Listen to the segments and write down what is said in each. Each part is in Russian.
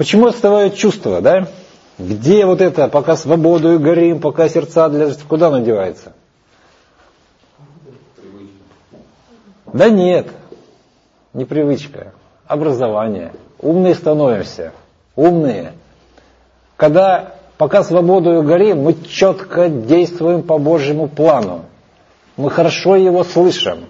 Почему отстывают чувства, да? Где вот это, пока свободою горим, пока сердца для... Куда оно девается? Да нет, не привычка, образование. Умные становимся, умные. Когда пока свободою горим, мы четко действуем по Божьему плану. Мы хорошо его слышим.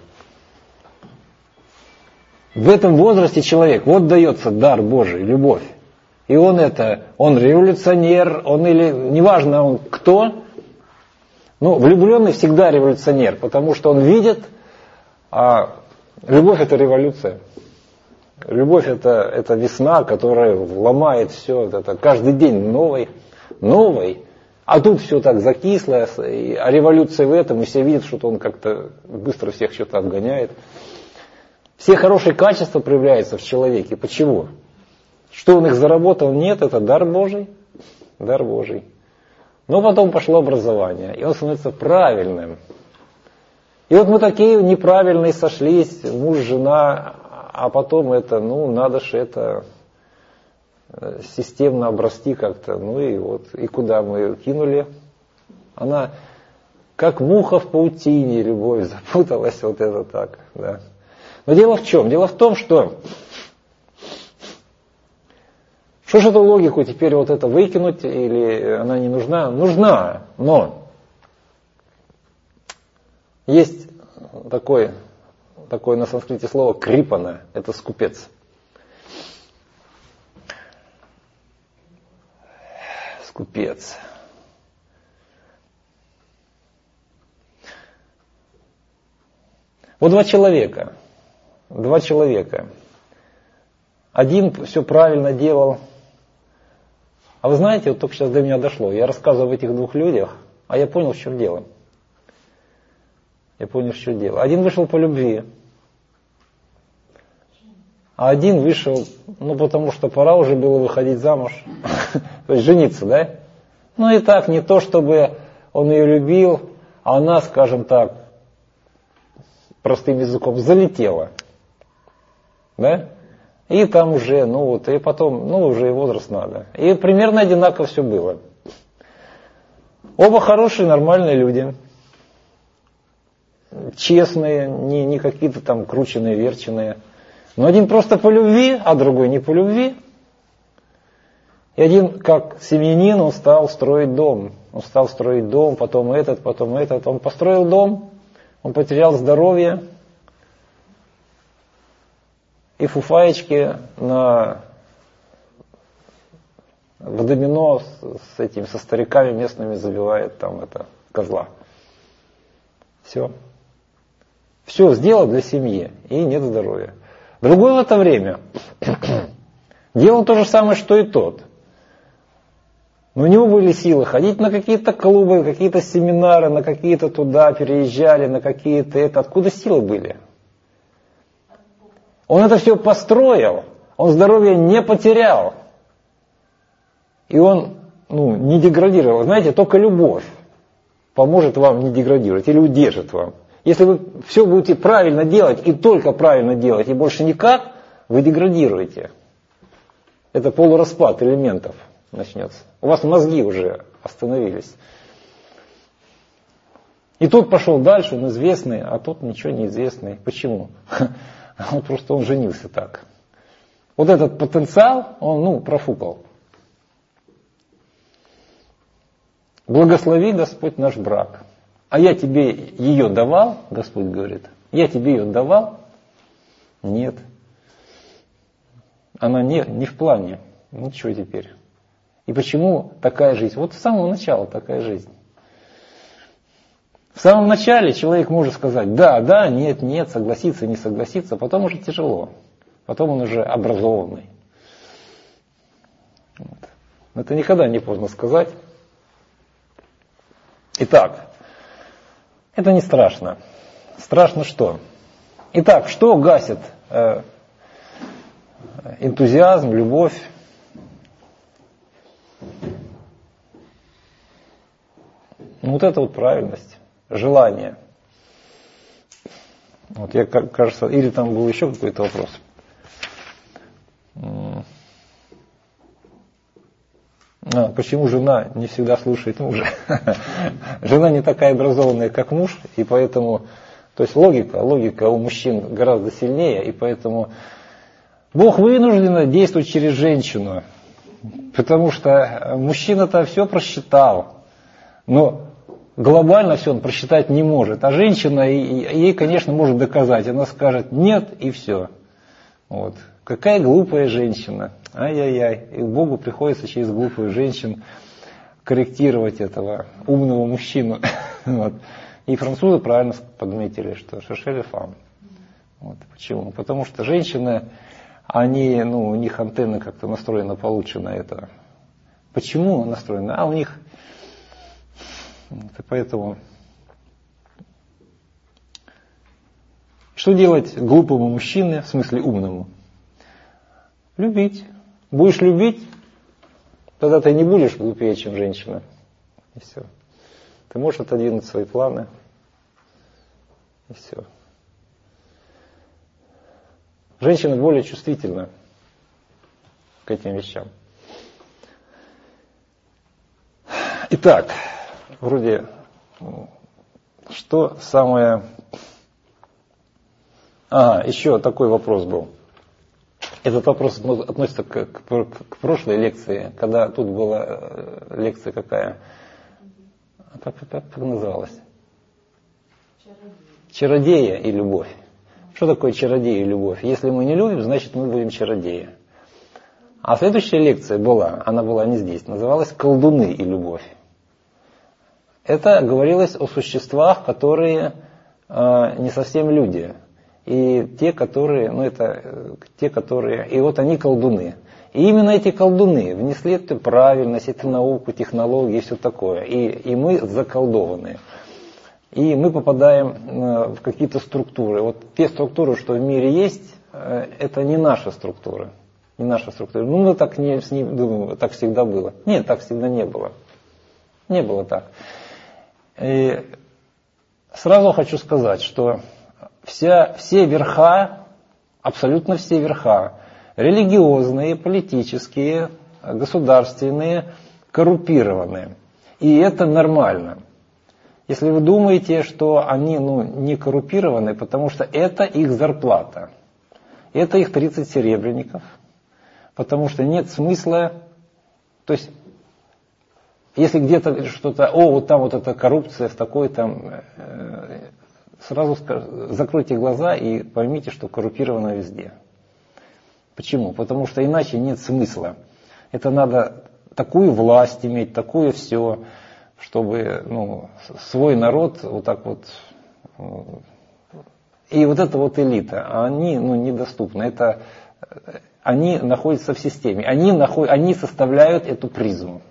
В этом возрасте человек, вот дается дар Божий, любовь. И он революционер, он или, неважно он кто, но влюбленный всегда революционер, потому что он видит, а любовь это революция. Любовь это весна, которая ломает все, это каждый день новый. А тут все так закисло, а революция в этом, и все видят, что он как-то быстро всех что-то обгоняет. Все хорошие качества проявляются в человеке. Почему? Что он их заработал? Нет, это дар Божий. Дар Божий. Но потом пошло образование, и он становится правильным. И вот мы такие неправильные сошлись, муж, жена, а потом надо же это системно обрасти как-то. И куда мы ее кинули? Она как муха в паутине, любовь запуталась, вот это так, да. Но дело в чем? Дело в том, что же эту логику теперь вот это выкинуть, или она не нужна? Нужна, но есть такое на санскрите слово крипана, это скупец. Скупец. Вот два человека. Один все правильно делал. А вы знаете, вот только сейчас до меня дошло. Я рассказываю об этих двух людях, а я понял, в чем дело. Один вышел по любви. А один вышел, потому что пора уже было выходить замуж. То есть жениться, да? И так, не то, чтобы он ее любил, а она, скажем так, простым языком, залетела. Да? И там уже, и потом, уже и возраст надо. И примерно одинаково все было. Оба хорошие, нормальные люди. Честные, не какие-то там крученые, верченые. Но один просто по любви, а другой не по любви. И один, как семьянин, он стал строить дом. Потом этот. Он построил дом, он потерял здоровье. И фуфаечки в домино со стариками местными забивает козла. Все. Все сделал для семьи, и нет здоровья. Другой в это время делал то же самое, что и тот. Но у него были силы ходить на какие-то клубы, какие-то семинары, на какие-то туда переезжали, на какие-то это. Откуда силы были? Он это все построил, он здоровье не потерял. И он не деградировал. Знаете, только любовь поможет вам не деградировать или удержит вам. Если вы все будете правильно делать и только правильно делать, и больше никак, вы деградируете. Это полураспад элементов начнется. У вас мозги уже остановились. И тот пошел дальше, он известный, а тот ничего не известный. Почему? Вот просто он женился так. Вот этот потенциал, он профукал. Благослови, Господь, наш брак. А я тебе ее давал, Господь говорит. Я тебе ее давал? Нет. Она не в плане. Ничего теперь. И почему такая жизнь? Вот с самого начала такая жизнь. В самом начале человек может сказать да, нет, согласиться, не согласиться, потом уже тяжело. Потом он уже образованный. Вот. Это никогда не поздно сказать. Итак, это не страшно. Страшно что? Итак, что гасит энтузиазм, любовь? Вот это вот правильность. Желание. Вот я, кажется, или там был еще какой-то вопрос. Почему жена не всегда слушает мужа? Жена не такая образованная, как муж, и поэтому, то есть логика у мужчин гораздо сильнее, и поэтому Бог вынужден действовать через женщину, потому что мужчина-то все просчитал, но глобально все он просчитать не может, а женщина ей, конечно, может доказать, она скажет нет и все. Вот. Какая глупая женщина. Ай-яй-яй. И Богу приходится через глупую женщину корректировать этого умного мужчину. Вот. И французы правильно подметили, что «шершели фам». Вот. Почему? Потому что женщины, они, у них антенны как-то настроены получше на это. Почему настроены? У них... Вот, поэтому... Что делать глупому мужчине, в смысле умному? Любить. Будешь любить, тогда ты не будешь глупее, чем женщина. И все. Ты можешь отодвинуть свои планы. И все. Женщина более чувствительна к этим вещам. Итак, вроде, что самое... еще такой вопрос был. Этот вопрос относится к прошлой лекции, когда тут была лекция какая? Как называлась? Чародея и любовь. Что такое чародея и любовь? Если мы не любим, значит мы будем чародеи. А следующая лекция была, она была не здесь, называлась «Колдуны и любовь». Это говорилось о существах, которые не совсем люди. И те, которые, и вот они колдуны. И именно эти колдуны внесли эту правильность, эту науку, технологии и все такое. И мы заколдованы. И мы попадаем в какие-то структуры. Вот те структуры, что в мире есть, это не наша структура. Не наша структура. Мы так с ним думаем, так всегда было. Нет, так всегда не было. Не было так. И сразу хочу сказать, что все верха, абсолютно все верха, религиозные, политические, государственные, коррумпированные. И это нормально. Если вы думаете, что они не коррумпированы, потому что это их зарплата, это их 30 серебряников, потому что нет смысла, то есть, если где-то что-то, вот там вот эта коррупция в такой там... Сразу закройте глаза и поймите, что коррумпировано везде. Почему? Потому что иначе нет смысла. Это надо такую власть иметь, такое все, чтобы свой народ вот так вот... И вот эта вот элита, они недоступны. Они находятся в системе. Они составляют эту призму.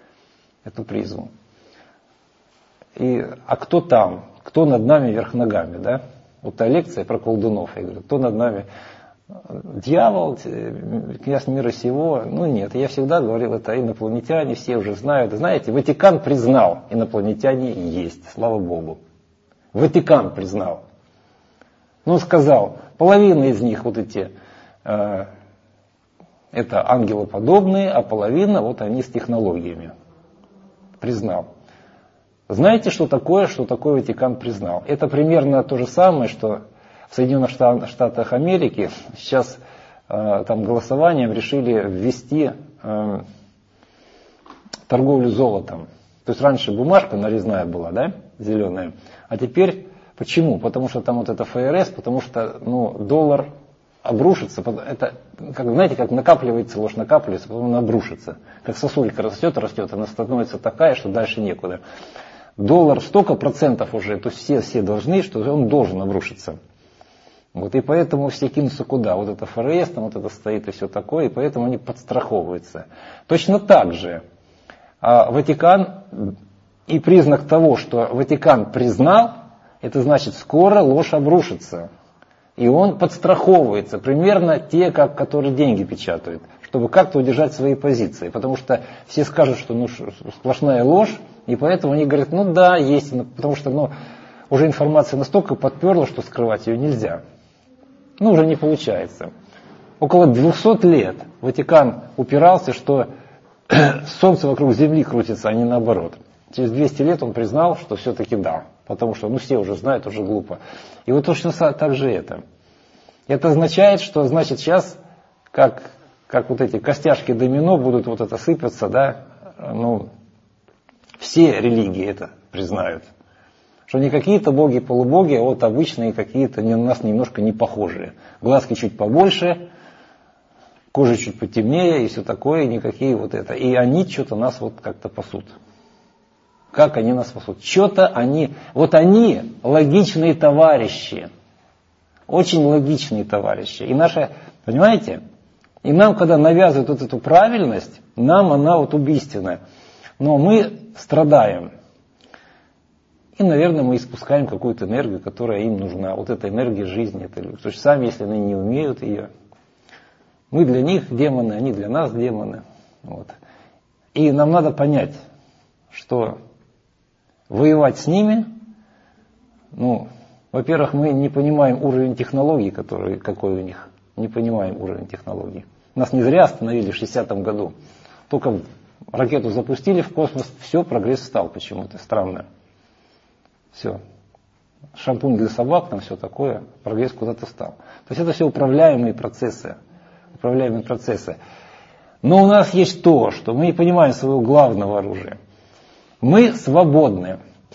А кто там? Кто над нами вверх ногами, да? Вот та лекция про колдунов, я говорю, кто над нами? Дьявол, князь мира сего? Нет, я всегда говорил, это инопланетяне, все уже знают. Знаете, Ватикан признал, инопланетяне есть, слава Богу. Ватикан признал. Сказал, половина из них вот эти, это ангелоподобные, а половина вот они с технологиями. Признал. Знаете, что такое Ватикан признал? Это примерно то же самое, что в Соединенных Штатах Америки сейчас там голосованием решили ввести торговлю золотом. То есть раньше бумажка нарезная была, да, зеленая, а теперь почему? Потому что там вот это ФРС, потому что доллар обрушится, это, знаете, как накапливается ложь, потом она обрушится. Как сосулька растет, она становится такая, что дальше некуда. Доллар столько процентов уже, то есть все должны, что он должен обрушиться. Вот, и поэтому все кинутся куда? Вот это ФРС, там вот это стоит и все такое, и поэтому они подстраховываются. Точно так же Ватикан, и признак того, что Ватикан признал, это значит, скоро ложь обрушится. И он подстраховывается, примерно те, которые деньги печатают, чтобы как-то удержать свои позиции. Потому что все скажут, что сплошная ложь, и поэтому они говорят, есть, потому что уже информация настолько подперла, что скрывать ее нельзя. Уже не получается. Около 200 лет Ватикан упирался, что Солнце вокруг Земли крутится, а не наоборот. Через 200 лет он признал, что все-таки да. Потому что все уже знают, уже глупо. И вот точно так же это. Это означает, что значит сейчас, как вот эти костяшки домино будут вот это сыпаться, да, все религии это признают. Что не какие-то боги, полубоги, а вот обычные какие-то на нас немножко не похожие. Глазки чуть побольше, кожа чуть потемнее и все такое, никакие вот это. И они что-то нас вот как-то пасут. Как они нас пасут? Что-то они логичные товарищи. Очень логичные товарищи. И понимаете, и нам, когда навязывают вот эту правильность, нам она вот убийственная. Но мы страдаем. И, наверное, мы испускаем какую-то энергию, которая им нужна. Вот эта энергия жизни. Потому что сами, если они не умеют ее, мы для них демоны, они для нас демоны. Вот. И нам надо понять, что воевать с ними, во-первых, мы не понимаем уровень технологий, какой у них. Не понимаем уровень технологий. Нас не зря остановили в 60-м году. Только ракету запустили в космос, все, прогресс стал почему-то. Странно. Все. Шампунь для собак, там все такое, прогресс куда-то стал. То есть это все управляемые процессы. Но у нас есть то, что мы не понимаем своего главного оружия. Мы свободны.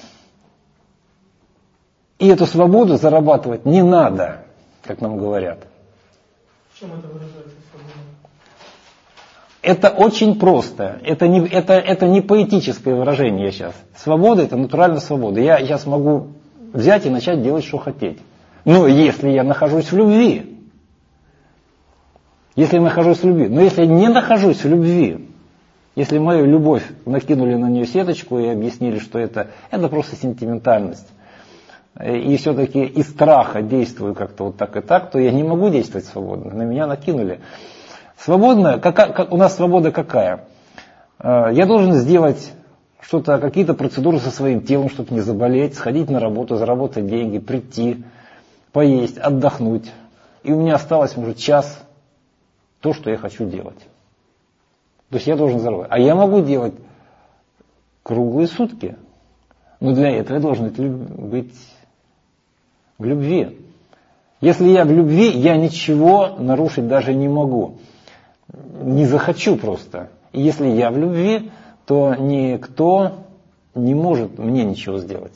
И эту свободу зарабатывать не надо, как нам говорят. В чем это выражается, свобода? Это очень просто. Это не поэтическое выражение сейчас. Свобода – это натуральная свобода. Я сейчас могу взять и начать делать, что хотеть. Но если я нахожусь в любви. Если я нахожусь в любви. Но если я не нахожусь в любви, если мою любовь накинули на нее сеточку и объяснили, что это просто сентиментальность, и все-таки из страха действую как-то вот так и так, то я не могу действовать свободно. На меня накинули. Свободно, у нас свобода какая? Я должен сделать какие-то процедуры со своим телом, чтобы не заболеть, сходить на работу, заработать деньги, прийти, поесть, отдохнуть. И у меня осталось, может, час то, что я хочу делать. То есть я должен заработать. А я могу делать круглые сутки. Но для этого я должен быть в любви. Если я в любви, я ничего нарушить даже не могу. Не захочу просто. И если я в любви, то никто не может мне ничего сделать.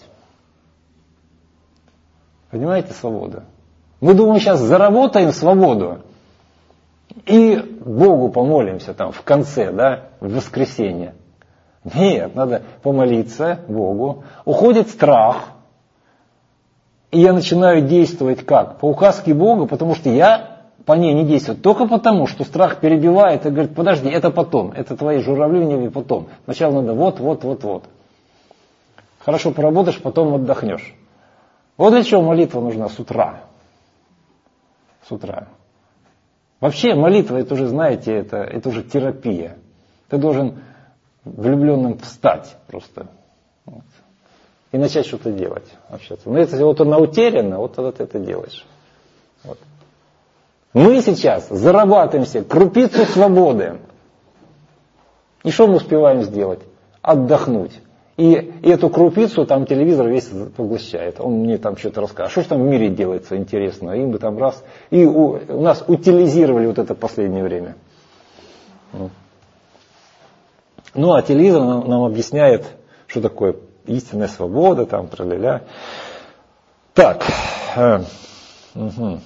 Понимаете, свобода? Мы думаем, сейчас заработаем свободу и Богу помолимся там в конце, да, в воскресенье. Нет, надо помолиться Богу. Уходит страх. И я начинаю действовать как? По указке Бога, потому что я по ней не действую. Только потому, что страх перебивает и говорит, подожди, это потом. Это твои журавли в небе потом. Сначала надо вот. Хорошо поработаешь, потом отдохнешь. Вот для чего молитва нужна с утра. С утра. Вообще молитва, это уже, знаете, это уже терапия. Ты должен влюбленным встать просто. Вот. И начать что-то делать, общаться. Но если вот она утеряна, вот тогда ты это делаешь. Вот. Мы сейчас зарабатываем себе крупицу свободы. И что мы успеваем сделать? Отдохнуть. И эту крупицу там телевизор весь поглощает. Он мне там что-то рассказывает. Что же там в мире делается интересно? И мы там раз. И у нас утилизировали вот это последнее время. Ну а телевизор нам объясняет, что такое истинная свобода, там, тра-ля-ля. Так. Угу.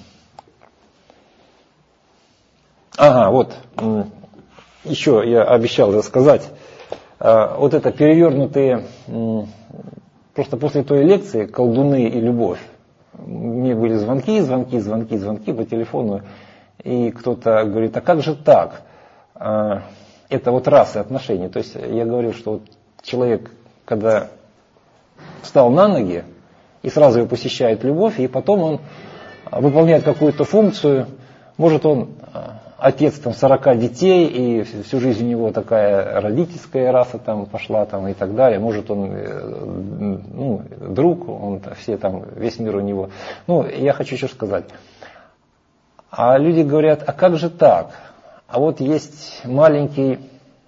Ага, вот. Еще я обещал рассказать. Вот это перевернутые, просто после той лекции «Колдуны и любовь». Мне были звонки по телефону. И кто-то говорит, а как же так? Это вот расы отношений. То есть я говорил, что вот человек, когда встал на ноги, и сразу его посещает любовь, и потом он выполняет какую-то функцию, может он отец там 40 детей, и всю жизнь у него такая родительская раса там пошла там, и так далее, может он друг, он все там, весь мир у него. Ну, я хочу еще сказать. А люди говорят, а как же так? А вот есть маленький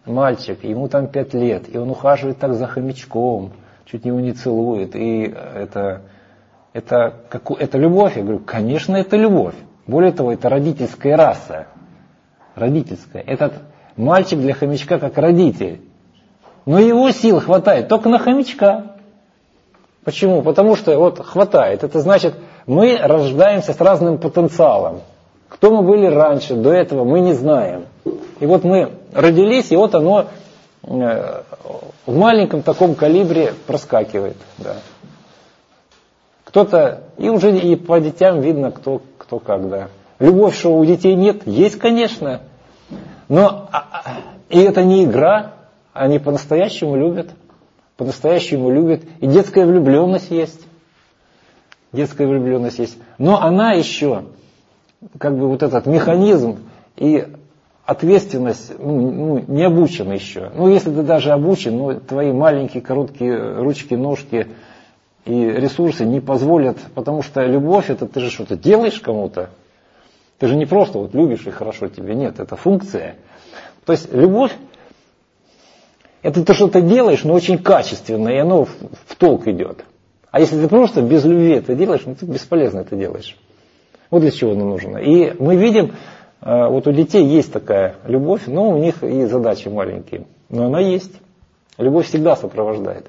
мальчик, ему там 5 лет, и он ухаживает так за хомячком, чуть его не целует, и это любовь? Я говорю, конечно, это любовь. Более того, это родительская раса. Родительская. Этот мальчик для хомячка как родитель. Но его сил хватает только на хомячка. Почему? Потому что вот хватает. Это значит, мы рождаемся с разным потенциалом. Кто мы были раньше, до этого, мы не знаем. И вот мы родились, и вот оно в маленьком таком калибре проскакивает. Да. Кто-то, и уже и по детям видно, кто как, да. Любовь, что у детей нет, есть, конечно. Но и это не игра, они по-настоящему любят. По-настоящему любят. И детская влюбленность есть. Детская влюбленность есть. Но она еще, как бы вот этот механизм и ответственность, не обучена еще. Ну, если ты даже обучен, твои маленькие, короткие ручки, ножки и ресурсы не позволят, потому что любовь, это ты же что-то делаешь кому-то. Ты же не просто вот любишь и хорошо тебе. Нет, это функция. То есть любовь, это ты что-то делаешь, но очень качественно, и оно в толк идет. А если ты просто без любви это делаешь, ты бесполезно это делаешь. Вот для чего оно нужно. И мы видим, вот у детей есть такая любовь, но у них и задачи маленькие. Но она есть. Любовь всегда сопровождает.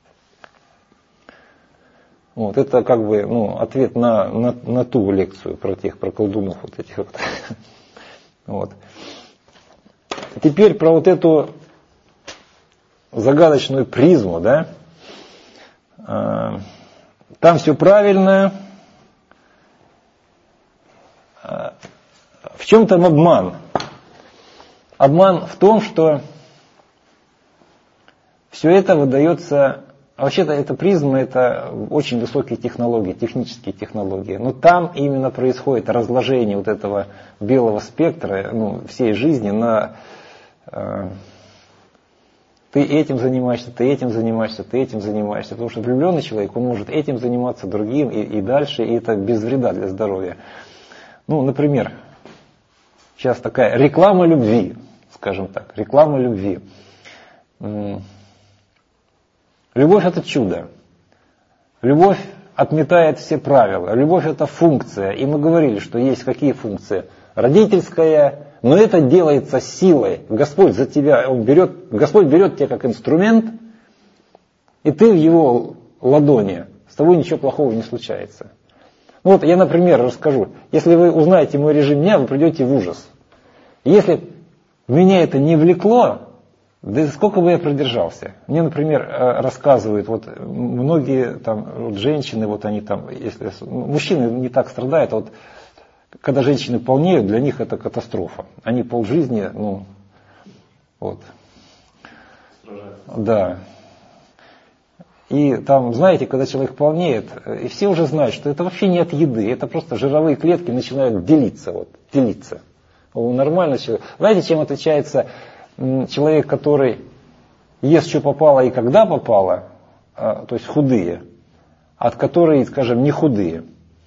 Вот, это как бы ответ на ту лекцию про колдунов вот этих вот. Вот. Теперь про вот эту загадочную призму, да? Там все правильно. В чем там обман? Обман в том, что все это выдается. Вообще-то эта призма, это очень высокие технологии, технические технологии. Но там именно происходит разложение вот этого белого спектра, всей жизни на ты этим занимаешься, ты этим занимаешься, ты этим занимаешься. Потому что влюбленный человек, он может этим заниматься, другим и дальше, и это без вреда для здоровья. Например, сейчас такая реклама любви, скажем так, реклама любви. Любовь это чудо. Любовь отметает все правила. Любовь это функция. И мы говорили, что есть какие функции? Родительская, но это делается силой. Господь за тебя, Господь берет тебя как инструмент, и ты в его ладони. С тобой ничего плохого не случается. Вот я, например, расскажу. Если вы узнаете мой режим дня, вы придете в ужас. Если меня это не влекло, да сколько бы я продержался. Мне, например, рассказывают, вот многие там женщины, вот они там, если мужчины не так страдают, а вот когда женщины полнеют, для них это катастрофа. Они полжизни, вот. Да. И там, знаете, когда человек полнеет, и все уже знают, что это вообще не от еды, это просто жировые клетки начинают делиться. Нормально человек. Знаете, чем отличается человек, который ест, что попало и когда попало, то есть худые, от которой, скажем, не худые.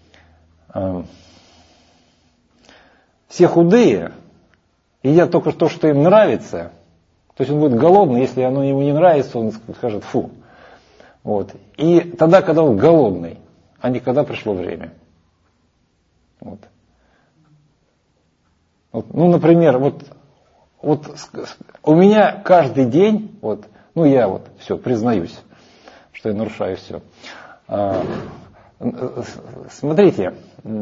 Все худые едят только то, что им нравится. То есть он будет голодный, если оно ему не нравится, он скажет фу. Вот. И тогда, когда он голодный, а не когда пришло время. Вот. Например, вот у меня каждый день, я все, признаюсь, что я нарушаю все. Смотрите,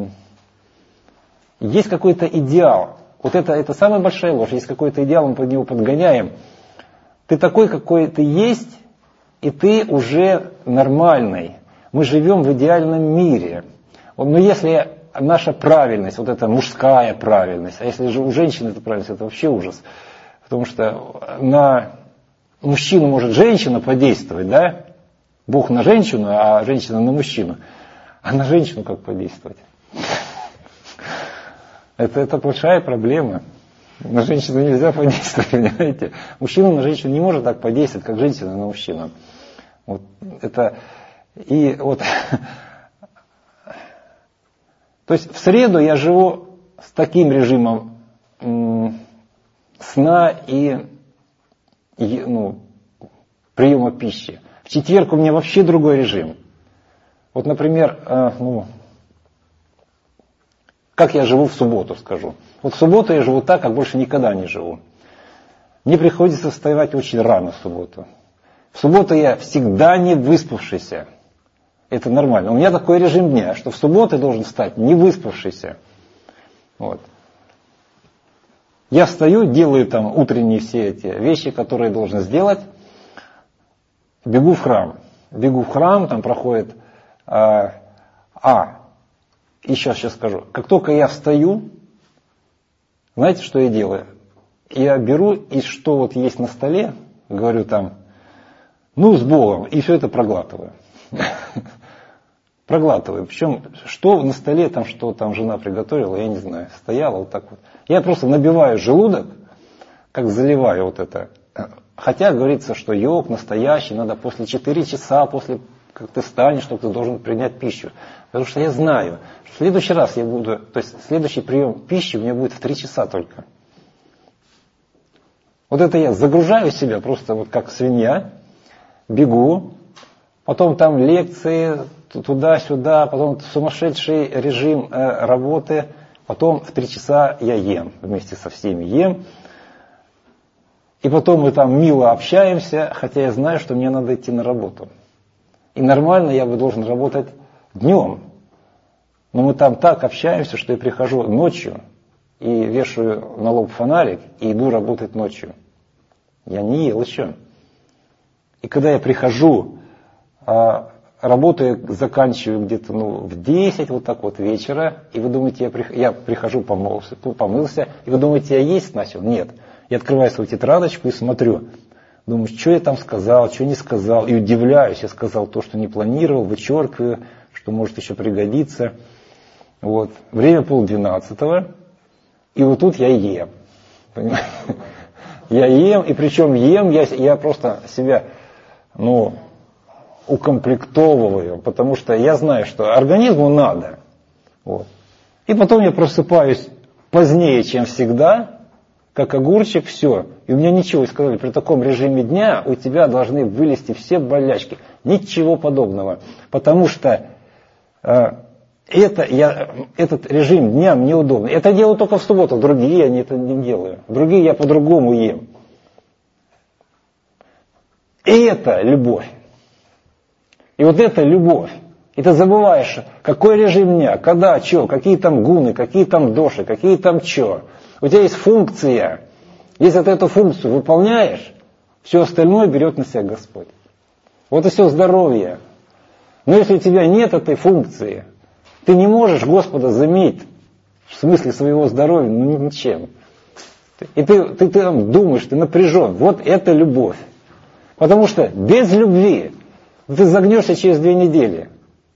есть какой-то идеал. Вот это самая большая ложь. Есть какой-то идеал, мы под него подгоняем. Ты такой, какой ты есть, и ты уже нормальный. Мы живем в идеальном мире. Но если наша правильность, вот эта мужская правильность, а если же у женщины эта правильность, это вообще ужас. Потому что на мужчину может женщина подействовать, да? Бог на женщину, а женщина на мужчину. А на женщину как подействовать? Это большая проблема. На женщину нельзя подействовать, понимаете? Мужчина на женщину не может так подействовать, как женщина на мужчину. Вот это и вот. То есть в среду я живу с таким режимом сна и приема пищи. В четверг у меня вообще другой режим. Вот, например, как я живу в субботу, скажу. Вот в субботу я живу так, как больше никогда не живу. Мне приходится вставать очень рано в субботу. В субботу я всегда не выспавшийся. Это нормально. У меня такой режим дня, что в субботу я должен встать не выспавшийся. Вот. Я встаю, делаю там утренние все эти вещи, которые я должен сделать. Бегу в храм, там проходит... И сейчас скажу. Как только я встаю, знаете, что я делаю? Я беру и что вот есть на столе, говорю там, с Богом, и все это проглатываю. Проглатываю. Причем, что на столе, там, что там жена приготовила, я не знаю, стояла вот так вот. Я просто набиваю желудок, как заливаю вот это. Хотя говорится, что йог настоящий, надо после 4 часа, после как ты встанешь, что ты должен принять пищу. Потому что я знаю, что в следующий раз я буду, то есть следующий прием пищи у меня будет в 3 часа только. Вот это я загружаю себя просто вот как свинья, бегу, потом там лекции, туда-сюда, потом сумасшедший режим работы, потом в 3 часа я ем, вместе со всеми ем. И потом мы там мило общаемся, хотя я знаю, что мне надо идти на работу. И нормально я бы должен работать днем. Но мы там так общаемся, что я прихожу ночью и вешаю на лоб фонарик и иду работать ночью. Я не ел еще. И когда я прихожу, работу я заканчиваю где-то в 10 вот так вот вечера, и вы думаете, я прихожу, помылся, и вы думаете, я есть начал? Нет. Я открываю свою тетрадочку и смотрю. Думаю, что я там сказал, что не сказал. И удивляюсь, я сказал то, что не планировал, вычеркиваю, что может еще пригодиться. Вот. Время 11:30, и вот тут я ем. Понимаете? Я ем, и причем ем, я просто себя, укомплектовываю, потому что я знаю, что организму надо. Вот. И потом я просыпаюсь позднее, чем всегда, как огурчик, все. И у меня ничего, сказали, при таком режиме дня у тебя должны вылезти все болячки. Ничего подобного. Потому что этот режим дня мне удобно. Это делаю только в субботу, другие я это не делаю. Другие я по-другому ем. И это любовь. И вот это любовь. И ты забываешь, какой режим дня, когда, что, какие там гуны, какие там доши, какие там что. У тебя есть функция. Если ты эту функцию выполняешь, все остальное берет на себя Господь. Вот и все здоровье. Но если у тебя нет этой функции, ты не можешь Господа заменить в смысле своего здоровья ничем. И ты там думаешь, ты напряжен. Вот это любовь. Потому что без любви ты загнешься через 2 недели.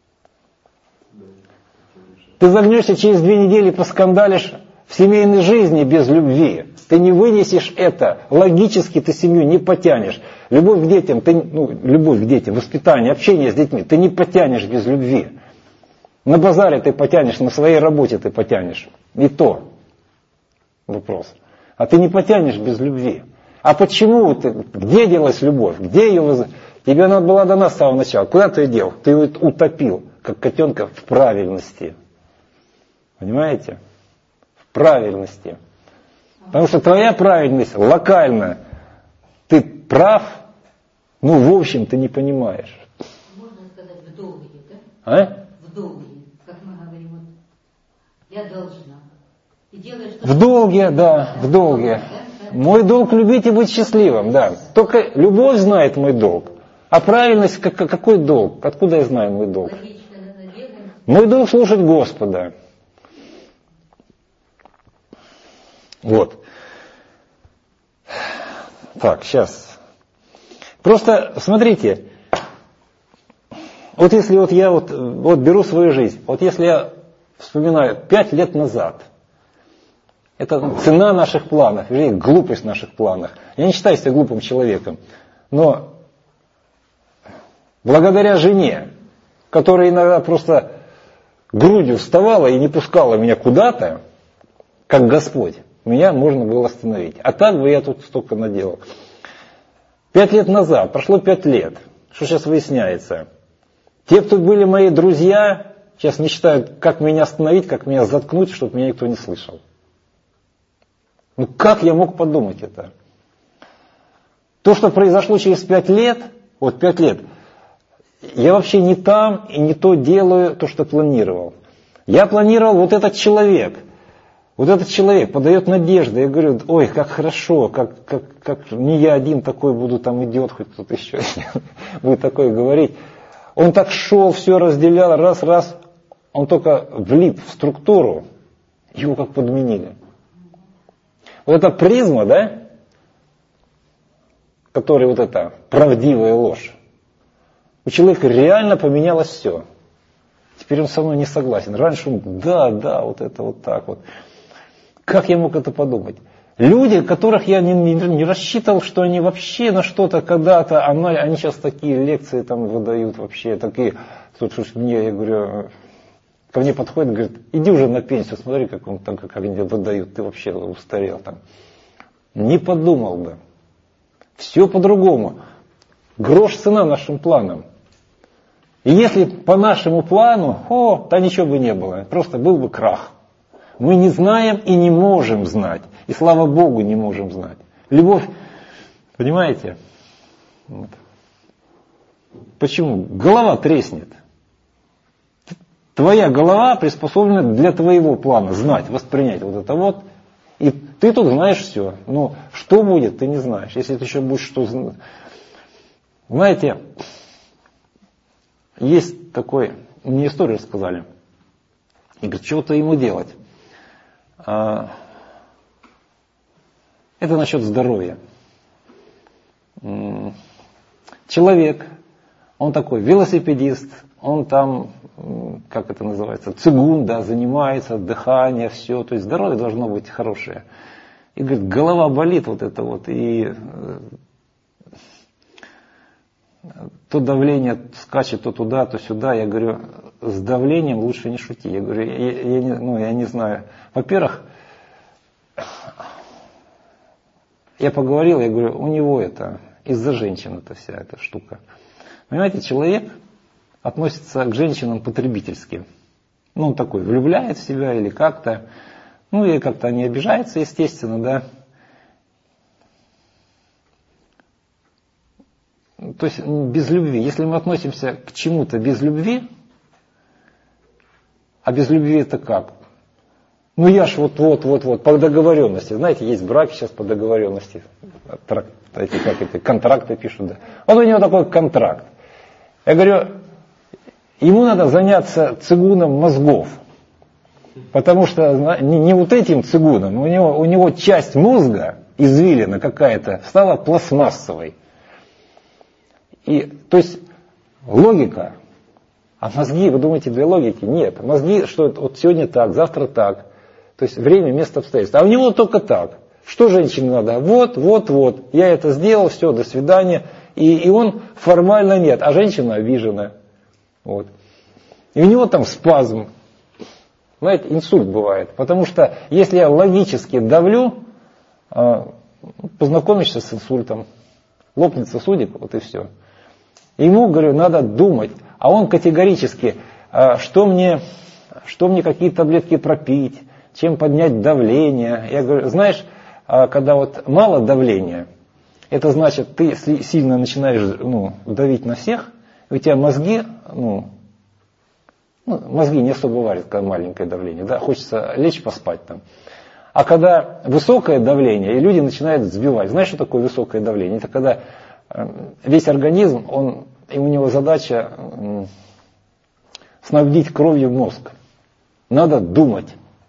Ты загнешься через 2 недели, поскандалишь в семейной жизни без любви. Ты не вынесешь это. Логически ты семью не потянешь. Любовь к детям, воспитание, общение с детьми, ты не потянешь без любви. На базаре ты потянешь, на своей работе ты потянешь. И то вопрос. А ты не потянешь без любви. А почему ты? Где делась любовь? Где ее? Тебе она была дана с самого начала. Куда ты ее дел? Ты ее утопил, как котенка, в правильности. Понимаете? В правильности. Потому что твоя правильность локально. Ты прав, в общем, ты не понимаешь. Можно сказать, в долге, да? А? В долге, как мы говорим. Я должна. И делаешь, что в долге, да, в долге. Мой долг любить и быть счастливым, да. Только любовь знает мой долг. А правильность, какой долг? Откуда я знаю мой долг? Мой долг слушать Господа. Вот. Так, сейчас. Просто смотрите. Вот если я беру свою жизнь. Вот если я вспоминаю 5 лет назад. Это цена наших планов, вернее, глупость наших планов. Я не считаю себя глупым человеком. Но благодаря жене, которая иногда просто грудью вставала и не пускала меня куда-то, как Господь, меня можно было остановить. А так бы я тут столько наделал. 5 лет назад, прошло 5 лет. Что сейчас выясняется? Те, кто были мои друзья, сейчас мечтают, как меня остановить, как меня заткнуть, чтобы меня никто не слышал. Ну как я мог подумать это? То, что произошло через 5 лет, вот 5 лет, я вообще не там и не то делаю, то, что планировал. Я планировал вот этот человек. Вот этот человек подает надежды. Я говорю, ой, как хорошо, как не я один такой буду, там идет, хоть кто-то еще будет такое говорить. Он так шел, все разделял, раз, он только влип в структуру, его как подменили. Вот эта призма, да, которая вот эта правдивая ложь, у человека реально поменялось все. Теперь он со мной не согласен. Раньше он, да, вот это вот так вот. Как я мог это подумать? Люди, которых я не рассчитывал, что они вообще на что-то когда-то, они сейчас такие лекции там выдают вообще, такие, тут уж мне, я говорю, ко мне подходит, говорит, иди уже на пенсию, смотри, как он там, как они выдают, ты вообще устарел там. Не подумал бы. Все по-другому. Грош цена нашим планам. И если по нашему плану, то ничего бы не было, просто был бы крах. Мы не знаем и не можем знать. И слава Богу, не можем знать. Любовь, понимаете? Вот. Почему? Голова треснет. Твоя голова приспособлена для твоего плана, знать, воспринять вот это вот. И ты тут знаешь все. Но что будет, ты не знаешь. Если ты еще будешь что знать. Знаете, есть такой, мне историю рассказали. И говорят, что-то ему делать. Это насчет здоровья. Человек, он такой велосипедист, он там, как это называется, цигун, да, занимается, дыхание, все, то есть здоровье должно быть хорошее. И говорит, голова болит вот это вот, и то давление скачет то туда, то сюда. Я говорю, с давлением лучше не шути. Я говорю, я не знаю. Во-первых, я поговорил, я говорю, у него это, из-за женщин это вся эта штука. Понимаете, человек относится к женщинам потребительски. Ну, он такой, влюбляет в себя или как-то. Ну, и как-то не обижается, естественно, да. То есть без любви. Если мы относимся к чему-то без любви, а без любви это как? Ну я ж вот, по договоренности. Знаете, есть браки сейчас по договоренности. Эти контракты пишут, да. Вот у него такой контракт. Я говорю, ему надо заняться цигуном мозгов. Потому что не вот этим цигуном, у него часть мозга, извилина какая-то, стала пластмассовой. И, то есть логика, а мозги, вы думаете, для логики? Нет. Мозги, что вот сегодня так, завтра так. То есть время, место, обстоятельства. А у него только так. Что женщине надо? Вот. Я это сделал, все, до свидания. И он формально нет, а женщина обижена. Вот. И у него там спазм. Знаете, инсульт бывает. Потому что если я логически давлю, познакомишься с инсультом. Лопнет сосудик, вот и все. Ему, говорю, надо думать. А он категорически, что мне какие таблетки пропить, чем поднять давление. Я говорю, знаешь, когда вот мало давления, это значит, ты сильно начинаешь давить на всех, у тебя мозги, мозги не особо варят, когда маленькое давление, да, хочется лечь поспать там. А когда высокое давление, и люди начинают сбивать. Знаешь, что такое высокое давление? Это когда весь организм, и у него задача снабдить кровью мозг. Надо думать,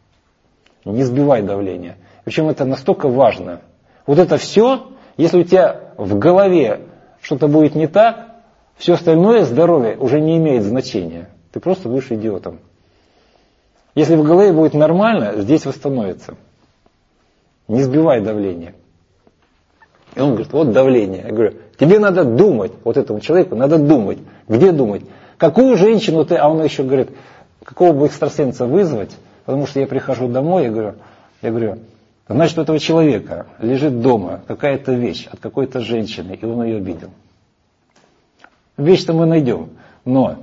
не сбивай давление. Причем это настолько важно. Вот это все, если у тебя в голове что-то будет не так, все остальное здоровье уже не имеет значения. Ты просто будешь идиотом. Если в голове будет нормально, здесь восстановится. Не сбивай давление. И он говорит, вот давление. Я говорю, тебе надо думать, вот этому человеку надо думать. Где думать? Какую женщину ты, а он еще говорит, какого бы экстрасенса вызвать, потому что я прихожу домой, я говорю, Значит, у этого человека лежит дома какая-то вещь от какой-то женщины, и он ее обидел. Вещь-то мы найдем, но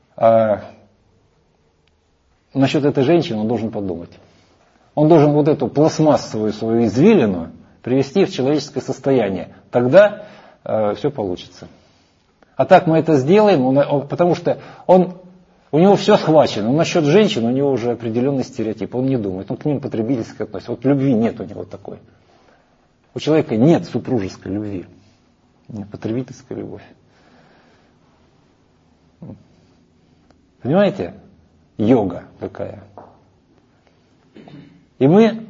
насчет этой женщины он должен подумать. Он должен вот эту пластмассовую свою извилину привести в человеческое состояние. Тогда все получится. А так мы это сделаем, потому что у него все схвачено. Насчет женщин у него уже определенный стереотип. Он не думает, он к ним потребительски относится. Вот любви нет у него такой. У человека нет супружеской любви. Нет, потребительская любовь. Понимаете? Йога какая. И мы,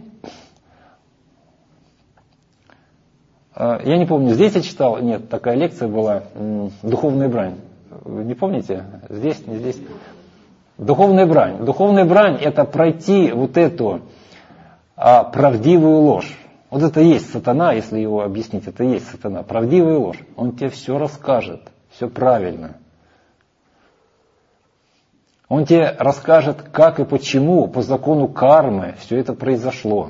я не помню, здесь я читал, нет, такая лекция была, «Духовная брань». Вы не помните? Здесь, не здесь. Духовная брань. Духовная брань – это пройти вот эту правдивую ложь. Вот это и есть сатана, если его объяснить, это и есть сатана. Правдивая ложь. Он тебе все расскажет, все правильно. Он тебе расскажет, как и почему по закону кармы все это произошло.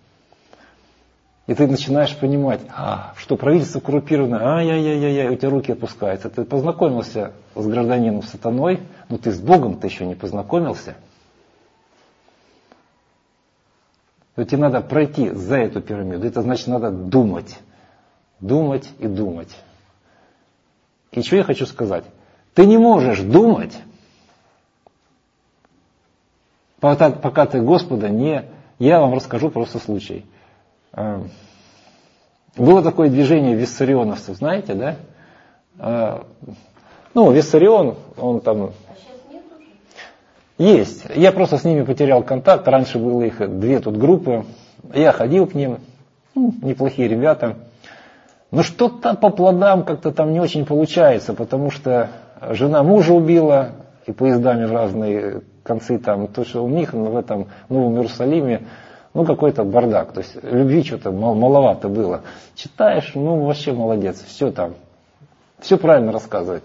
И ты начинаешь понимать, что правительство коррумпировано, у тебя руки опускаются. Ты познакомился с гражданином сатаной, но ты с Богом-то еще не познакомился. И тебе надо пройти за эту пирамиду. Это значит, надо думать. Думать и думать. И что я хочу сказать? Ты не можешь думать, пока ты Господа не... Я вам расскажу просто случай. Было такое движение виссарионовцев, знаете, да? Виссарион, он там... А сейчас нет уже? Есть. Я просто с ними потерял контакт. Раньше было их 2 тут группы. Я ходил к ним. Неплохие ребята. Но что-то по плодам как-то там не очень получается, потому что жена мужа убила, и поездами в разные концы там. То, что у них в этом Новом Иерусалиме, какой-то бардак. То есть любви что-то маловато было. Читаешь, вообще молодец. Все там. Все правильно рассказывает.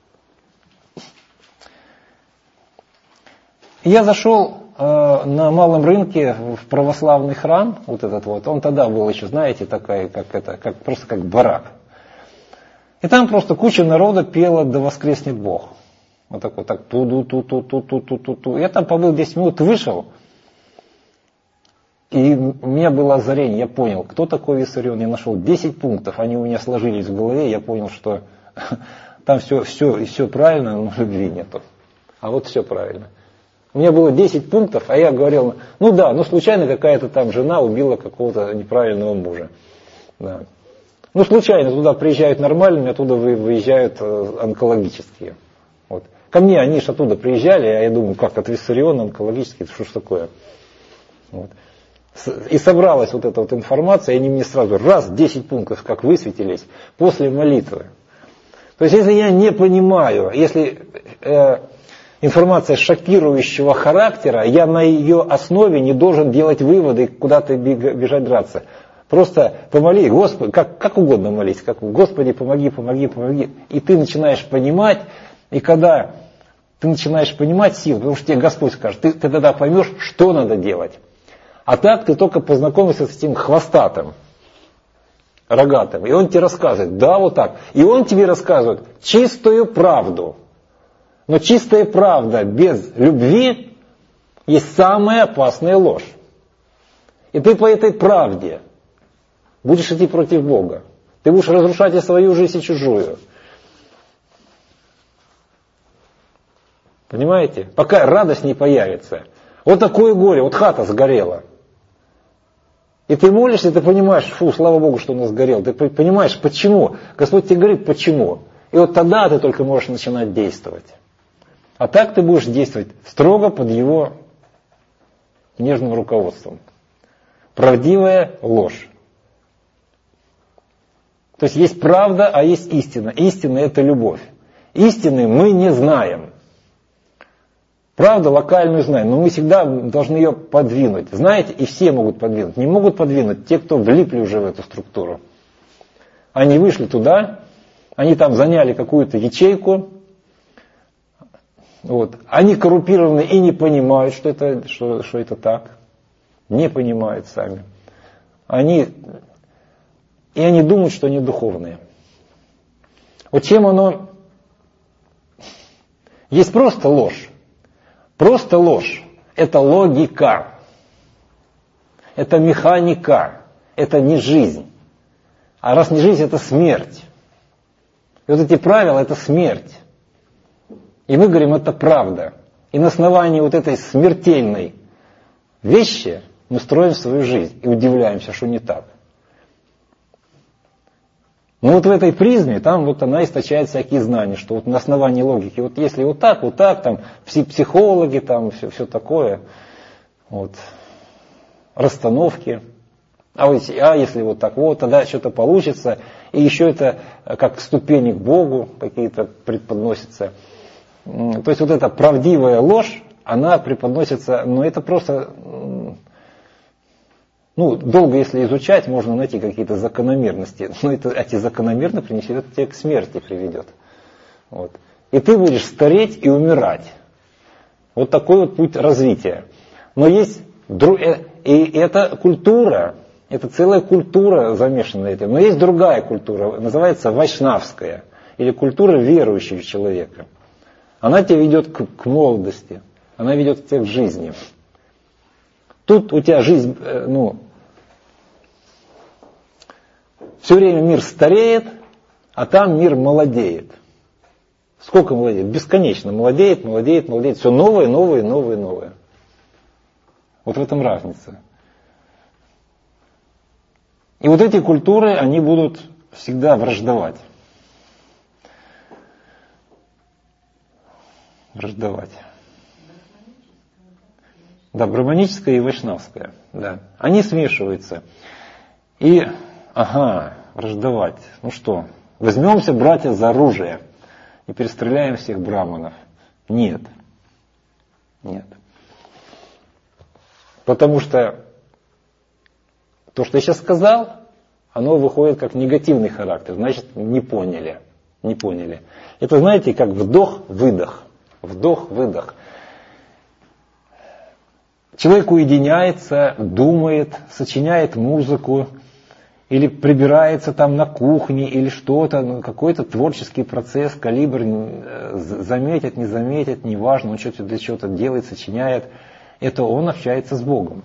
Я зашел на малом рынке в православный храм, вот этот вот. Он тогда был еще, знаете, такой, просто как барак. И там просто куча народа пела «Да воскреснет Бог». Вот так вот, так ту-ду-ту-ту-ту-ту-ту-ту. Я там побыл 10 минут, вышел. И у меня было озарение, я понял, кто такой Виссарион. Я нашел 10 пунктов, они у меня сложились в голове, я понял, что там все правильно, но любви нету. А вот все правильно. У меня было 10 пунктов, а я говорил, случайно какая-то там жена убила какого-то неправильного мужа. Да. Случайно туда приезжают нормальными, оттуда выезжают онкологические. Вот. Ко мне они же оттуда приезжали, а я думаю, как от Виссариона онкологический, что ж такое. Вот. И собралась вот эта вот информация, и они мне сразу 10 пунктов, как высветились, после молитвы. То есть, если я не понимаю, если информация шокирующего характера, я на ее основе не должен делать выводы, куда-то бежать драться. Просто помоли, Господи, как угодно молись, Господи, помоги, помоги, помоги. И ты начинаешь понимать, и когда ты начинаешь понимать силу, потому что тебе Господь скажет, ты тогда поймешь, что надо делать. А так ты только познакомишься с этим хвостатым, рогатым. И он тебе рассказывает, да, вот так. И он тебе рассказывает чистую правду. Но чистая правда без любви есть самая опасная ложь. И ты по этой правде будешь идти против Бога. Ты будешь разрушать и свою жизнь, и чужую. Понимаете? Пока радость не появится. Вот такое горе, вот хата сгорела. И ты молишься, и ты понимаешь, слава Богу, что она сгорела. Ты понимаешь, почему. Господь тебе говорит, почему. И вот тогда ты только можешь начинать действовать. А так ты будешь действовать строго под его нежным руководством. Правдивая ложь. То есть есть правда, а есть истина. Истина – это любовь. Истины мы не знаем. Правда, локальную знаем, но мы всегда должны ее подвинуть. Знаете, и все могут подвинуть. Не могут подвинуть те, кто влипли уже в эту структуру. Они вышли туда, они там заняли какую-то ячейку. Вот. Они коррумпированы и не понимают, что это так. Не понимают сами. они думают, что они духовные. Вот чем оно... Есть просто ложь. Просто ложь. Это логика. Это механика. Это не жизнь. А раз не жизнь, это смерть. И вот эти правила, это смерть. И мы говорим, это правда. И на основании вот этой смертельной вещи мы строим свою жизнь и удивляемся, что не так. Но вот в этой призме, там вот она источает всякие знания, что вот на основании логики, вот если вот так, там психологи, там все такое, вот, расстановки. А если вот так вот, тогда что-то получится. И еще это как ступени к Богу какие-то преподносятся. То есть вот эта правдивая ложь, она преподносится, но это просто, долго если изучать, можно найти какие-то закономерности. Но эти закономерности принесет тебя к смерти приведет. Вот. И ты будешь стареть и умирать. Вот такой вот путь развития. Но есть, и это культура, это целая культура замешана на этом. Но есть другая культура, называется вайшнавская, или культура верующего человека. Она тебя ведет к молодости, она ведет тебя к жизни. Тут у тебя жизнь, все время мир стареет, а там мир молодеет. Сколько молодеет? Бесконечно молодеет, все новое. Вот в этом разница. И вот эти культуры, они будут всегда враждовать. Да, брахманическая и вайшнавская. Да. Они смешиваются. И, враждовать. Ну что, возьмемся, братья, за оружие и перестреляем всех браманов. Нет. Потому что то, что я сейчас сказал, оно выходит как негативный характер. Значит, не поняли. Это, знаете, как вдох-выдох. Вдох-выдох. Человек уединяется, думает, сочиняет музыку, или прибирается там на кухне, или что-то, какой-то творческий процесс, калибр, заметит, не заметит, неважно, он что-то для чего-то делает, сочиняет. Это он общается с Богом.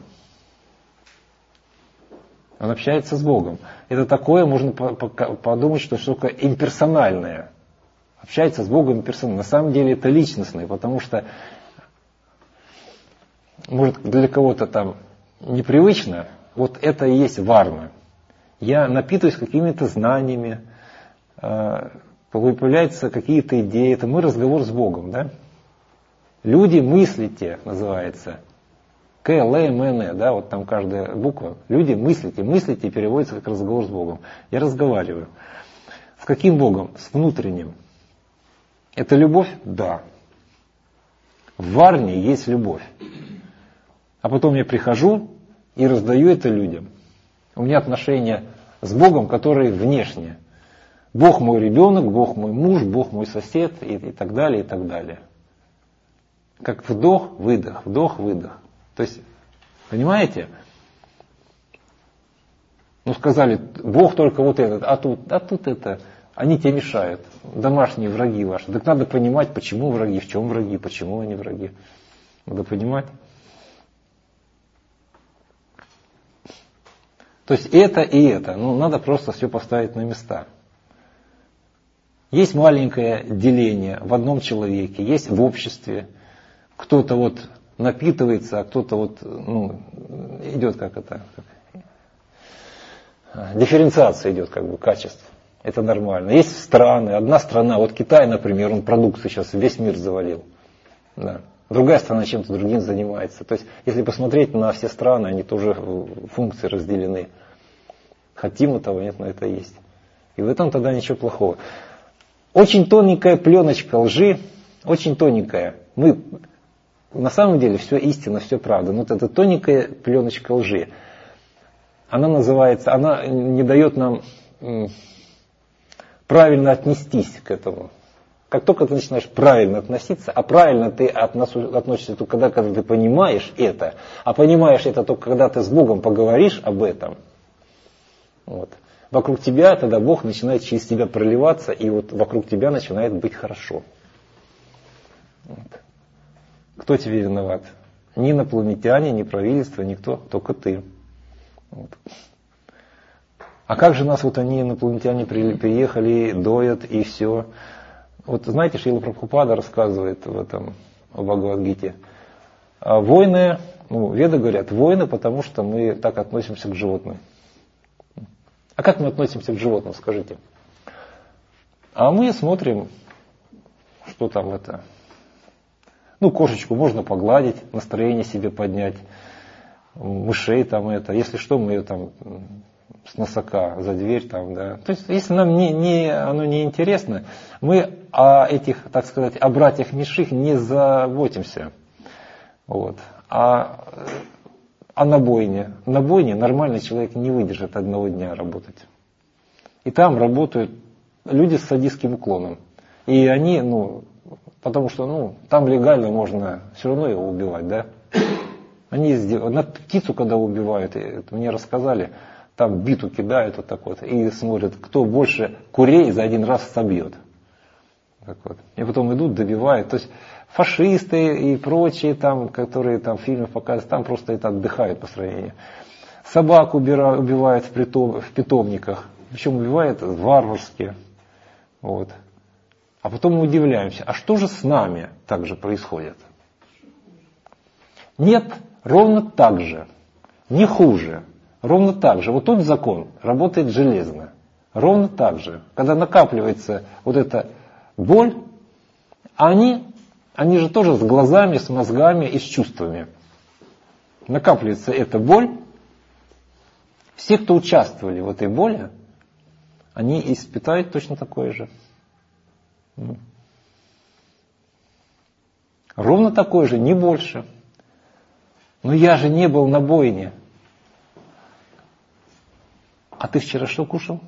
Он общается с Богом. Это такое, можно подумать, что штука имперсональная. Общается с Богом имперсонально. На самом деле это личностное, потому что, может, для кого-то там непривычно, вот это и есть варна. Я напитываюсь какими-то знаниями, появляются какие-то идеи, это мой разговор с Богом, да? Люди мыслите, называется. КЛМН, да, вот там каждая буква. Люди мыслите переводится как разговор с Богом. Я разговариваю. С каким Богом? С внутренним. Это любовь? Да. В варне есть любовь. А потом я прихожу и раздаю это людям. У меня отношения с Богом, которые внешние. Бог мой ребенок, Бог мой муж, Бог мой сосед и так далее, и так далее. Как вдох-выдох, вдох-выдох. То есть, понимаете? Сказали, Бог только вот этот, а тут это, они тебе мешают, домашние враги ваши. Так надо понимать, почему враги, в чем враги, почему они враги. Надо понимать. То есть это и это, надо просто все поставить на места. Есть маленькое деление в одном человеке, есть в обществе. Кто-то вот напитывается, а кто-то вот, идет дифференциация идет качеств. Это нормально. Есть страны, одна страна, вот Китай, например, он продукцию сейчас весь мир завалил. Да. Другая страна чем-то другим занимается. То есть, если посмотреть на все страны, они тоже функции разделены. Хотим этого, нет, но это есть. И в этом тогда ничего плохого. Очень тоненькая пленочка лжи, очень тоненькая. Мы на самом деле все истина, все правда. Но вот эта тоненькая пленочка лжи, она называется, она не дает нам правильно отнестись к этому. Как только ты начинаешь правильно относиться, а правильно ты относишься только когда ты понимаешь это, а понимаешь это только когда ты с Богом поговоришь об этом, Вот. Вокруг тебя тогда Бог начинает через тебя проливаться, и вот вокруг тебя начинает быть хорошо. Вот. Кто тебе виноват? Ни инопланетяне, ни правительство, никто, только ты. Вот. А как же нас вот они, инопланетяне, приехали, доят и все. Вот знаете, Шрила Прабхупада рассказывает в этом в Бхагавад-гите. Войны, веды говорят, войны, потому что мы так относимся к животным. А как мы относимся к животным, скажите? А мы смотрим, что там это. Кошечку можно погладить, настроение себе поднять, мышей там это. Если что, мы ее там с носока за дверь там, да. То есть, если нам оно не интересно, мы о этих, так сказать, о братьях меньших не заботимся. Вот. А на бойне. На бойне нормальный человек не выдержит одного дня работать. И там работают люди с садистским уклоном. И они, потому что, там легально можно все равно его убивать, да. Они птицу, когда убивают, это мне рассказали, там биту кидают вот так вот и смотрят, кто больше курей за один раз собьет. Так вот. И потом идут, добивают. То есть фашисты и прочие, там, которые там в фильмах показывают, там просто это отдыхают по сравнению. Собак убивают в питомниках. Причем убивают варварски. Вот. А потом мы удивляемся, а что же с нами так же происходит? Нет, ровно так же. Не хуже. Ровно так же. Вот тот закон работает железно. Ровно так же. Когда накапливается вот эта боль, они же тоже с глазами, с мозгами и с чувствами. Накапливается эта боль. Все, кто участвовали в этой боли, они испытают точно такое же. Ровно такое же, не больше. Но я же не был на бойне. А ты вчера что кушал?